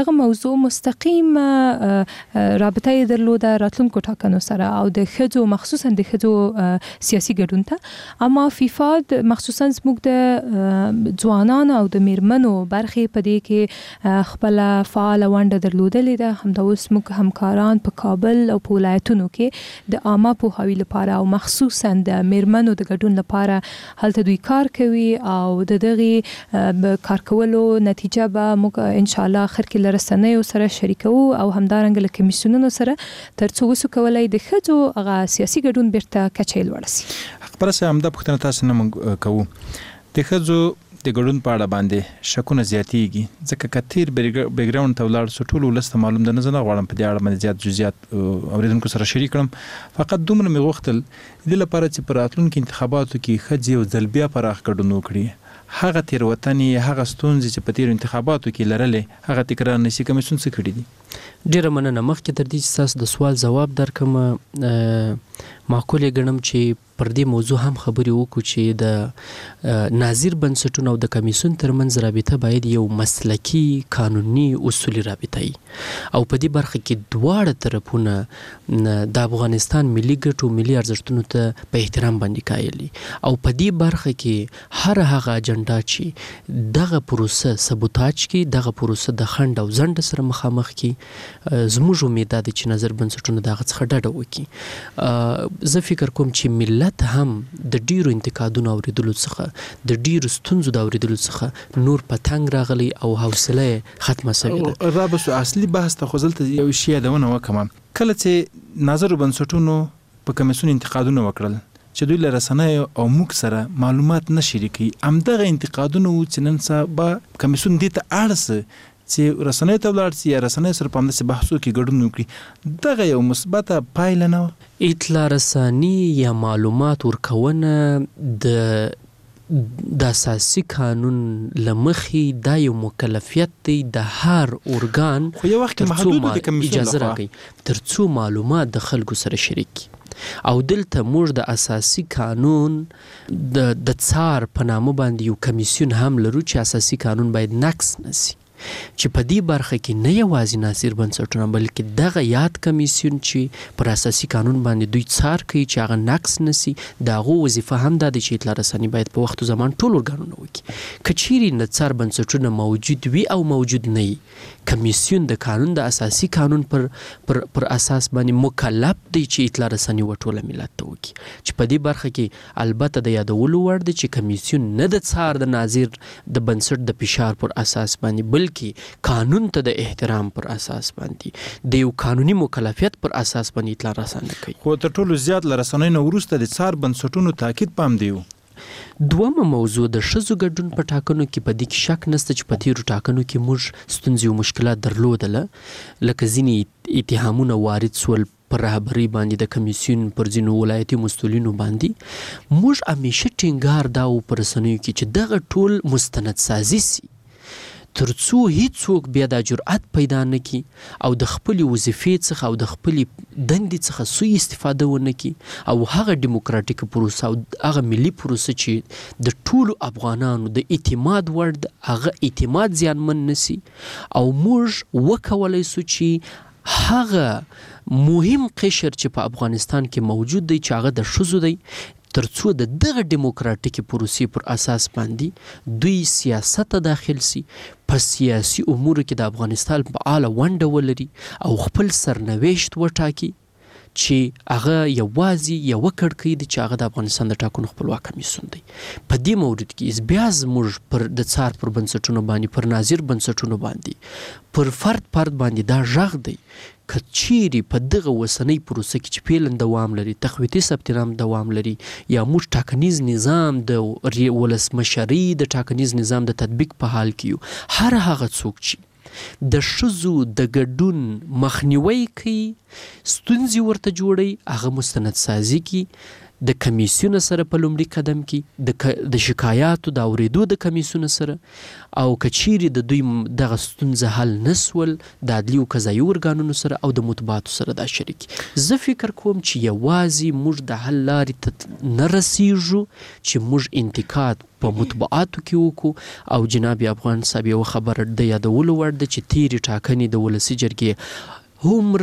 E: دغه موضوع مستقیم رابطه درلوده راتلونکو ټاکنو سره او د ښځو مخصوصا د ښځو سیاسي ګډون ته. اما فیفا مخصوصا زموږ د ځوانانو او د میرمنو برخې په دې کې خپل فعال ونډه درلودلې ده. همدا اوس موږ همکاران په کابل او په ولایتونو کې د عامه پوهاوي لپاره او مخصوصا د میرمنو د ګډون لپاره هلته دوی کار کوي او د دغه کار کولو نتیجه به موږ ان شاء الله اخر کې لرسنیو سره شریکو او همدارنګه له کمیسیونونو سره ترڅو وسو کولای د ښځو هغه سیاسي ګډون بیرته کچې لوړ شي.
F: خبره سه همدا پوښتنه تاسو نه موږ کوو د ښځو د ګډون په اړه باندې شکونه زیاتېږي ځکه کثیر بیک ګراوند ته ولاړ سو ټول ولست معلوم ده نه زنه غواړم په دې اړه باندې زیات جزئیات اوریدونکو سره شریک کړم. فقط دومره مې غوښتل د لپاره چې پر راتلونکو انتخاباتو کې ښځې او ځلبیا پراخ ګډون وکړي هغه تیروتنې هغه ستونزې چې په تیر انتخاباتو کې لرلې هغه تکرار نشي. کمیسیون څه کړی دي؟
Q: ډیره مننه. مخکې تر دې چې تاسو د سوال جواب درکم معقول ګڼم چې پر دې موضوع هم خبرې وکړو چې د ناظر بنسټونو او د کمیسیون ترمنځ رابطه باید یو مسلکی قانوني اصولي رابطه وي او په دې برخه کې دواړه طرفونه د افغانستان ملي ګټو ملي ارزښتونو ته په احترام باندې قایل او په دې برخه کې هر هغه اجنډا چې دغه پروسه سبوتاج کې دغه پروسه د خند او زند سره مخامخ کې زموږ امید ده چې نظر بنسټونه دغه څخه ډډه وکړي. زه فکر کوم چې ملت هم د ډیرو انتقادونو اوریدلو څخه د ډیرو ستونزو د اوریدلو څخه نور پتنګ راغلی او حوصله ختمه شوې ده.
F: رابسو اصلي بحث ته خوځلته یو شی یادونه وکم کله چې نظر بنسټونو په کمیسیون انتقادونه وکړل چې دوی له رسنیو او موږ سره معلومات نه شریکي همدغه انتقادونه و چې نن سبا کمیسیون دې ته اړسه چې رسنیو ته ولاړ سي یا رسنیو سره په همداسې بحثو کې ګډون وکړي دغه یو مثبته پایله نه وه.
Q: اطلاع رساني یا معلومات ورکونه د د اساسي قانون لمخې دا یو مکلفیت دی د هر ارګان
F: خو یو وخت محدود د کمیسیون
Q: اجازه راکړي ترڅو معلومات د خلکو سره شریک او دلته موږ د اساسي قانون د د څار په نامه باندې یو کمیسیون هم لرو چې اساسي قانون باید نقص نشي چې په دې برخه کې نه یوازې ناصر بنسټونه بلکې دغه یاد کمیسیون چې پر اساسي قانون باندې دوی څار کوي چې هغه نقص نشي دغه وظیفه هم ده چې اطلاع رساني باید په وخت زمان ټول ورګانونه وکړي. کچيري نڅار بنسټونه موجود وي او موجود نه وي کمیسیون د قانون د اساسي قانون پر پر پر اساس باندې مکلف دی چې اطلاع رساني وټوله ملت ته وکړي چې په دې برخه کې البته د یادولو وړ دی چې کمیسیون نه د څار د ناظر د بنسټ د فشار پر اساس باندې بل کې قانون ته د احترام پر اساس باندې د یو قانوني مکلفیت پر اساس باندې اطلاع رسانه کوي.
F: خو تر ټولو زیات لرسنۍ نو وروسته د څار بنسټونو تاکید پام دیو.
Q: دومره موضوع د ښځو ګډون په ټاکنو کې په دې کې شک نشته چې په تیرو ټاکنو کې موږ ستونزې او مشکلات درلودله لکه ځینې اتهامونه وارد سول پر رهبرۍ باندې د کمیسیون پر ځینو ولایتي مسؤلینو باندې موږ همیشه ټینګار دا و پر رسنیو کې چې دغه ټول مستند سازي سي ترڅو هیڅوک بیا د جرأت پیدا نه کی او د خپل وظیفې څخه او د خپل دندې څخه سوء استفاده ونه کی او هغه دیموکراتیک پروسه او هغه ملي پروسه چې د ټولو افغانانو د اعتماد وړ هغه اعتماد زیانمن نسی او موږ وکولای سو چې هغه مهم قشر چې په افغانستان کې موجود دی چې هغه د ښځو دی ترڅو د دغه دیموکراتیک پروسې پر اساس باندې دوی سیاست ته داخل سي په سیاسي امور کې د افغانستان په اړه ونډه ولري او خپل سرنوشت وټاکي چې هغه یوازې یو کړکۍ دی چې هغه د افغانستان د ټاکنو خپلواک کمیسیون دی. په دې مورد کې بیا زموږ پر د څار پر بنسټونو باندې پر ناظر بنسټونو باندې پر فرد فرد باندې دا ژغ دی کچيري په دغه وسنۍ پروسه کې چې پیلن دوام لري تخویتي سبتنام دوام لري یا موږ ټاکنیز نظام د ولسمشرۍ د ټاکنیز نظام د تطبیق په حال کې یو هر هغه څوک چې د ښځو د ګډون مخنیوي کوي ستونزې ورته جوړي هغه مستند سازي کوي د کمیسیون سره په لومړي قدم کې د د شکایاتو د اوریدو د کمیسیون سره او کچيري د دوی دغه ستونزه حل نسول د عدلي او قضایي ارګانونو سره او د مطبوعاتو سره دا شریک. زه فکر کوم چې یوازې موږ د حل لارې ته نه رسیږو چې موږ انتقاد په مطبوعاتو کې وکړو. او جناب افغان صاحب یو خبر د یادولو وړ ده چې تیری ټاکنې د ولسي جرګې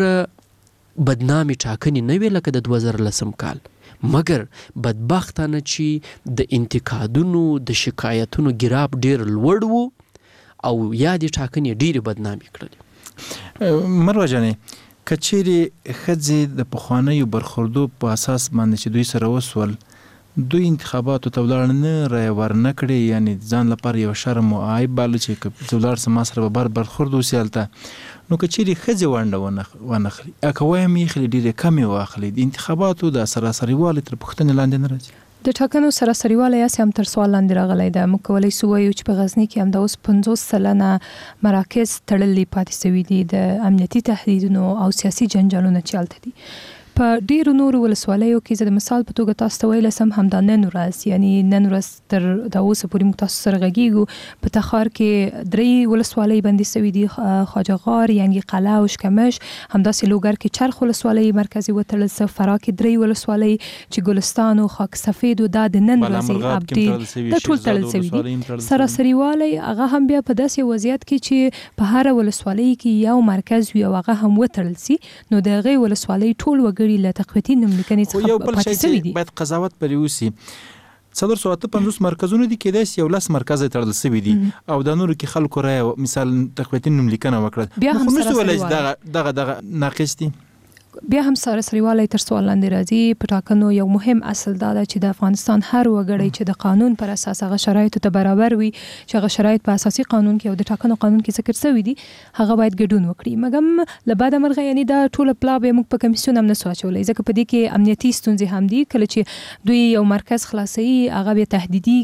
Q: هومره بدنامي ټاکنې نه وې لکه د دوه زره لسم کال، مګر بدبختانه چې د انتقادونو د شکایتونو ګراب ډیر لوړ وو او یا د ټاکنې ډیره بدنامي کړل.
F: مروه جانې کچېری خځې د پخوانیو برخوردو په اساس باندې چې دوی سره وسول دوی انتخاباتو ته ولاړ نه رای ورنه کړي، یعنی ځان لپاره یو شرم او عیب باله چې ولاړ سم سره به بر برخورد وسیالته. نو کچېری خځې ونډه ونخلي اکه وایم یې خلي ډیره کمې واخلي د انتخاباتو د سراسري والي تر پښتنې لاندې نه راځي.
E: د ټاکنو سراسري والی یې هم تر سوال لاندې راغلی ده. موږ کولی سو وایو چې په غزني کې هم د اوس پنځوس سلنه مراکز تړلي پاتې شوي دي د امنیتي تهدیدونو او سیاسي جنجالونو چې هلته دي. په ډیرو نورو ولسوالیو کې زه د مثال په توګه تاسو ته ویلی سم همدا نن ورځ، یعنی نن ورځ تر د اوسه پورې موږ تاسو سره غږیږو، په تخار کې درې ولسوالۍ بندي شوي دي، خواجه غار، ینګي قلعه او شکمش. همداسې لوګر کې چرخ ولسوالۍ مرکزي وتړل سه، فراه کې درې ولسوالۍ چې ګلستان او خاک سفید و دا د نن ورځې اپډیټ د ټول تړل شوي دي. سراسري والی هغه هم بیا په داسې وضعیت کې چې په هره ولسوالۍ کې یو مرکز وي او هغه هم وتړل سي، نو د هغې ولسوالۍ ټول وګړي له تقویتي نوملیکنې څخه پاتې شوي دي.
F: باید قضاوت پرې وسي. څلور سوه اته پنځوس مرکزونه دي، کېدای شي یو لس مرکز تړل شوي دي او د نورو کې خلکو رایه مثال تقویتي نوملیکنه وکړه،
E: بیا هم
F: سراسري دغه دغه دغه ناقص دي.
E: بیا هم سراسري والی تر سوال لاندې راځي. په ټاکنو یو مهم اصل دا ده چې د افغانستان هر وګړی چې د قانون پر اساس هغه شرایطو ته برابر وي، چې هغه شرایط په اساسي قانون کې او د ټاکنو قانون کې ذکر شوي دي، هغه باید ګډون وکړي. مګر له بده مرغه یعنی دا ټوله پلا به موږ په کمیسیون هم نه سو اچولی، ځکه په دې کې امنیتي ستونزې هم دي. کله چې دوی یو مرکز خلاصوي هغه بیا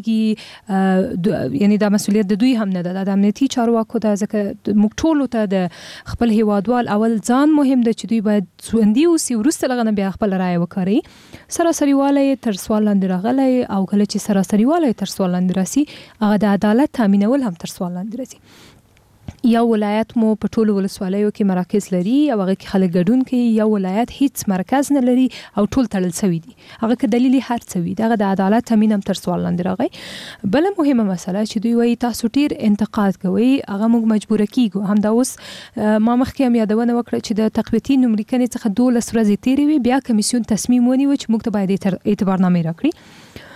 E: تهدیدیږي، یعنی دا مسؤلیت د دوی هم نه ده، د امنیتي چارواکو ده، ځکه موږ ټولو ته د خپل هیوادوال اول ځان مهم ده چې دوی باید ژوندي اوسي، وروسته لغه نه بیا خپل رایه وکړي. سراسري والی تر سوال لاندې راغلی او کله چې سراسري والی تر سوال لاندې راسي هغه د عدالت تامینول هم تر سوال لاندې راځي. یو ولایت مو په ټولو ولسوالیو کې مراکز لري او هغه کې خلک ګډون کوي، یو ولایت هیڅ مرکز نه لري او ټول تړل شوي دي، هغه که دلیل هر څه وي دغه د عدالت تامین هم تر سوال لاندې راغی. بله مهمه مسله چې دوی وایي تاسو ډیر انتقاد کوئ، هغه موږ مجبوره کیږو. همدا اوس ما مخکې هم یادونه وکړه چې د تقویتي نوملیکنې څخه دولس ورځې تیرې وي، بیا کمیسیون تصمیم ونیو چې موږ ته باید اعتبارنامې راکړي.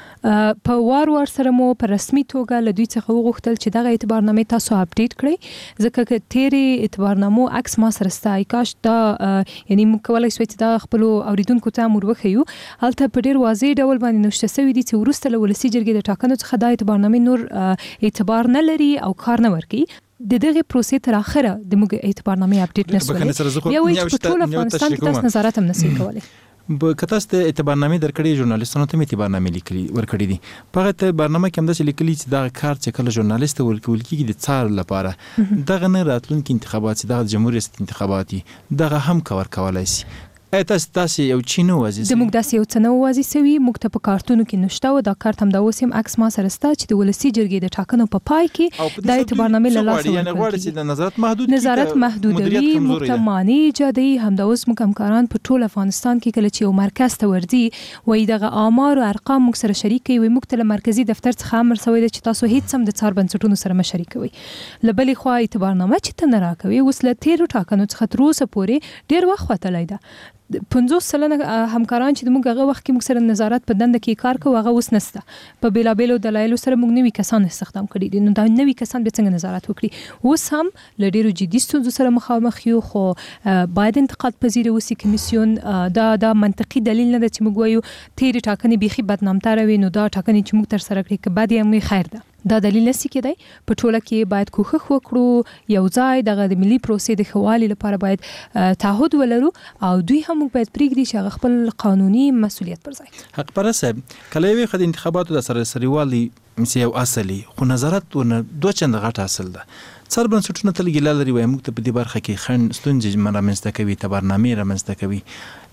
E: په وار وار سره مو په رسمي توګه له دوی څخه وغوښتل چې دغه اعتبارنامې تاسو اپډیټ کړئ، ځکه که تیرې اعتبارنامو عکس ما سره سته، کاش دا یعنی موږ کولی سوی چې دا خپلو اوریدونکو ته ور وښیو. هلته په ډیر واضح ډول باندې نوشته شوي دي چې وروسته له ولسي جرګې د ټاکنو څخه دا اعتبارنامې نور اعتبار نه لري او کار نه ورکوي. د دغه پروسې تر اخره د موږ اعتبارنامې اپډیټ نه سولې، بیا وایي چې په ټول افغانستان کې تاسو نظارت هم نشئ کولی.
F: به کتاست اعتبارنامې درکړي ژورنالیستانو ته اعتبارنامې لیکلي ورکړي دي. په هغه اعتبارنامه کې هم داسې لیکلي چې دا کار چې کله ژورنالیست ورکول کېږي د څار لپاره دغه نه راتلونکي انتخابات چې دغه جمهوریت ریاست انتخاباتي دغه هم کور کولای شي. تاسو تاسو یو چینو وازي
E: د موږ داسې یو څه نو وازي سوي، موږ ته په کارتونو کې نشته او دا کارت هم دا اوس هم عکس ما سره سته چې د ولسي جرګې د ټاکنو په پای کې د اعتبارنامې له لاسه ورکړل،
F: یعنی غواړي چې د نظارت محدود
E: نظارت محدودوي، موږ ته معنی ایجادوي. هم دا اوس موږ همکاران په ټول افغانستان کې کله چې یو مرکز ته ورځي وایي دغه آمار او ارقام موږ سره شریک کوي، موږ ته له مرکزي دفتر څخه امر شوی دی چې تاسو هیڅ هم د څار بنسټونو سره مه شریکوئ. له بلې خوا اعتبارنامه چې ته نه راکوي، اوس له تیرو ټاکنو څخه تر اوسه پورې ډېر وخت وتلی ده. پنځوس سلنه همکاران چې موږ هغه وخت کې موږ سره نظارت په دنده کې کار کوو هغه اوس نشته، په بیلابیلو دلایلو سره موږ نوي کسان استخدام کړي دي، نو دا نوي کسان به څنګه نظارت وکړي؟ اوس هم له ډېرو جدي ستونزو سره مخامخ یو، خو باید انتقاد پذیره اوسي کمیسیون. دا دا منطقي دلیل نه ده چې موږ وایو تیرې ټاکنې بیخي بدنامتره وي نو دا ټاکنې چې موږ ترسره کړي که بد یې خیر ده، دا دلیل نشي کېدای. په ټوله کې باید کوښښ وکړو یو ځای دغه د ملي پروسې د ښه والي لپاره باید تعهد ولرو او دوی هم موږ باید پرېږدي چې هغه خپل قانوني مسؤلیت پر ځای.
F: حق پرست صاحب، کله یوې خو د انتخاباتو د سراسري والي یو اصلي خو نظارت ورنه دوه چنده غټ اصل ده. څار بنسټونه تل ګیله لري وایي موږ ته په دې برخه کې خنډ ستونزې رامنځته کوي، اعتبارنامې رامنځته کوي.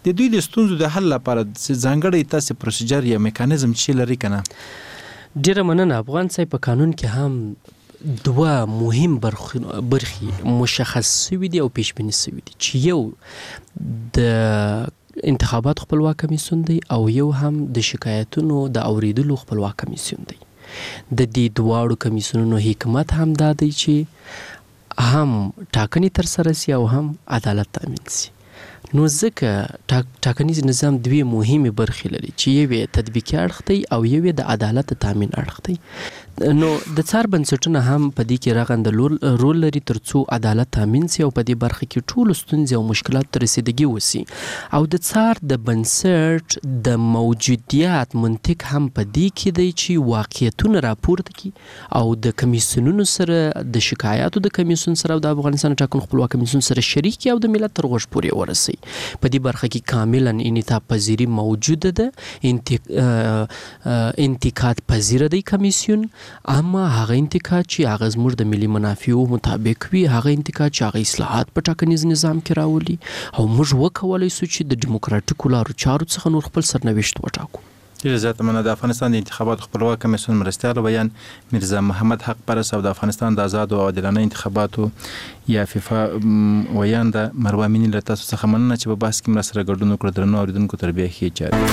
F: د دوی د ستونزو د حل لپاره ځانګړی تاسو پروسیجر یا میکانیزم چې لري کنه؟
Q: ډیره مننه. افغان صاحب په قانون کې هم دوه مهم برخې مشخص شوي دي او پیش بینی شوي دي چې یو د انتخابات خپلواک کمیسیون دی او یو هم د شکایتونو د اوریدلو خپلواک کمیسیون دی. د دې دواړو کمیسیونونو حکمت هم دا دی چې هم ټاکنې تر سره سي او هم عدالت تامین سي. نو ځکه ټاکنیز نظام دوی مهمه برخې لري چې یو تطبیقي اړخ دی او یو د عدالت تامین اړخ دی. نو د څار بنسټونه هم په دې کې راغند رول لري ترڅو عدالت تامین سي او په دې برخه کې ټول ستونزې او مشکلات تر رسیدګي وسی. او د څار د بنسټ د موجودیت منطق هم په دې کې دی چې واقعیتونه راپورته کی او د کمیسیونونو سره د شکایاتو د کمیسیون سره او د افغانستان ټاکنو خپلواک کمیسیون سره شریک کی او د ملت تر غوږ پورې ورسي. په دې برخه کې کاملا انعطاف پذیری موجوده ده، انتقاد پذیر دی کمیسیون، اما هغه انتقاد چې هغه زموږ د ملي منافعو مطابق وي، هغه انتقاد چې هغه اصلاحات په ټاکنیز نظام کې راولي او موږ وکولای شو چې د دیموکراتیکو لارو چارو څخه نور خپل سرنوشت وټاکو.
F: ډیره زیاته مننه. د افغانستان د انتخاباتو خپلواک کمیسیون مرستیال بیان میرزا محمد حق پرس او د افغانستان د آزاد او عادلانه انتخاباتو یا فیفا ویان د مروه مینی له تاسو څخه مننه چې په بحث کې مرسته ګډون وکړه. درنو اوریدونکو تر بیا ښه چاره.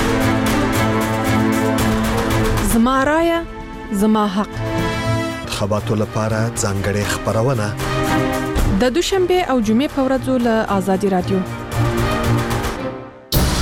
R: زما رایه زما حق.
D: انتخاباتو لپاره ځانګړې خبرونه
R: د دوشنبه او جمعې په ورځو له آزادي رادیو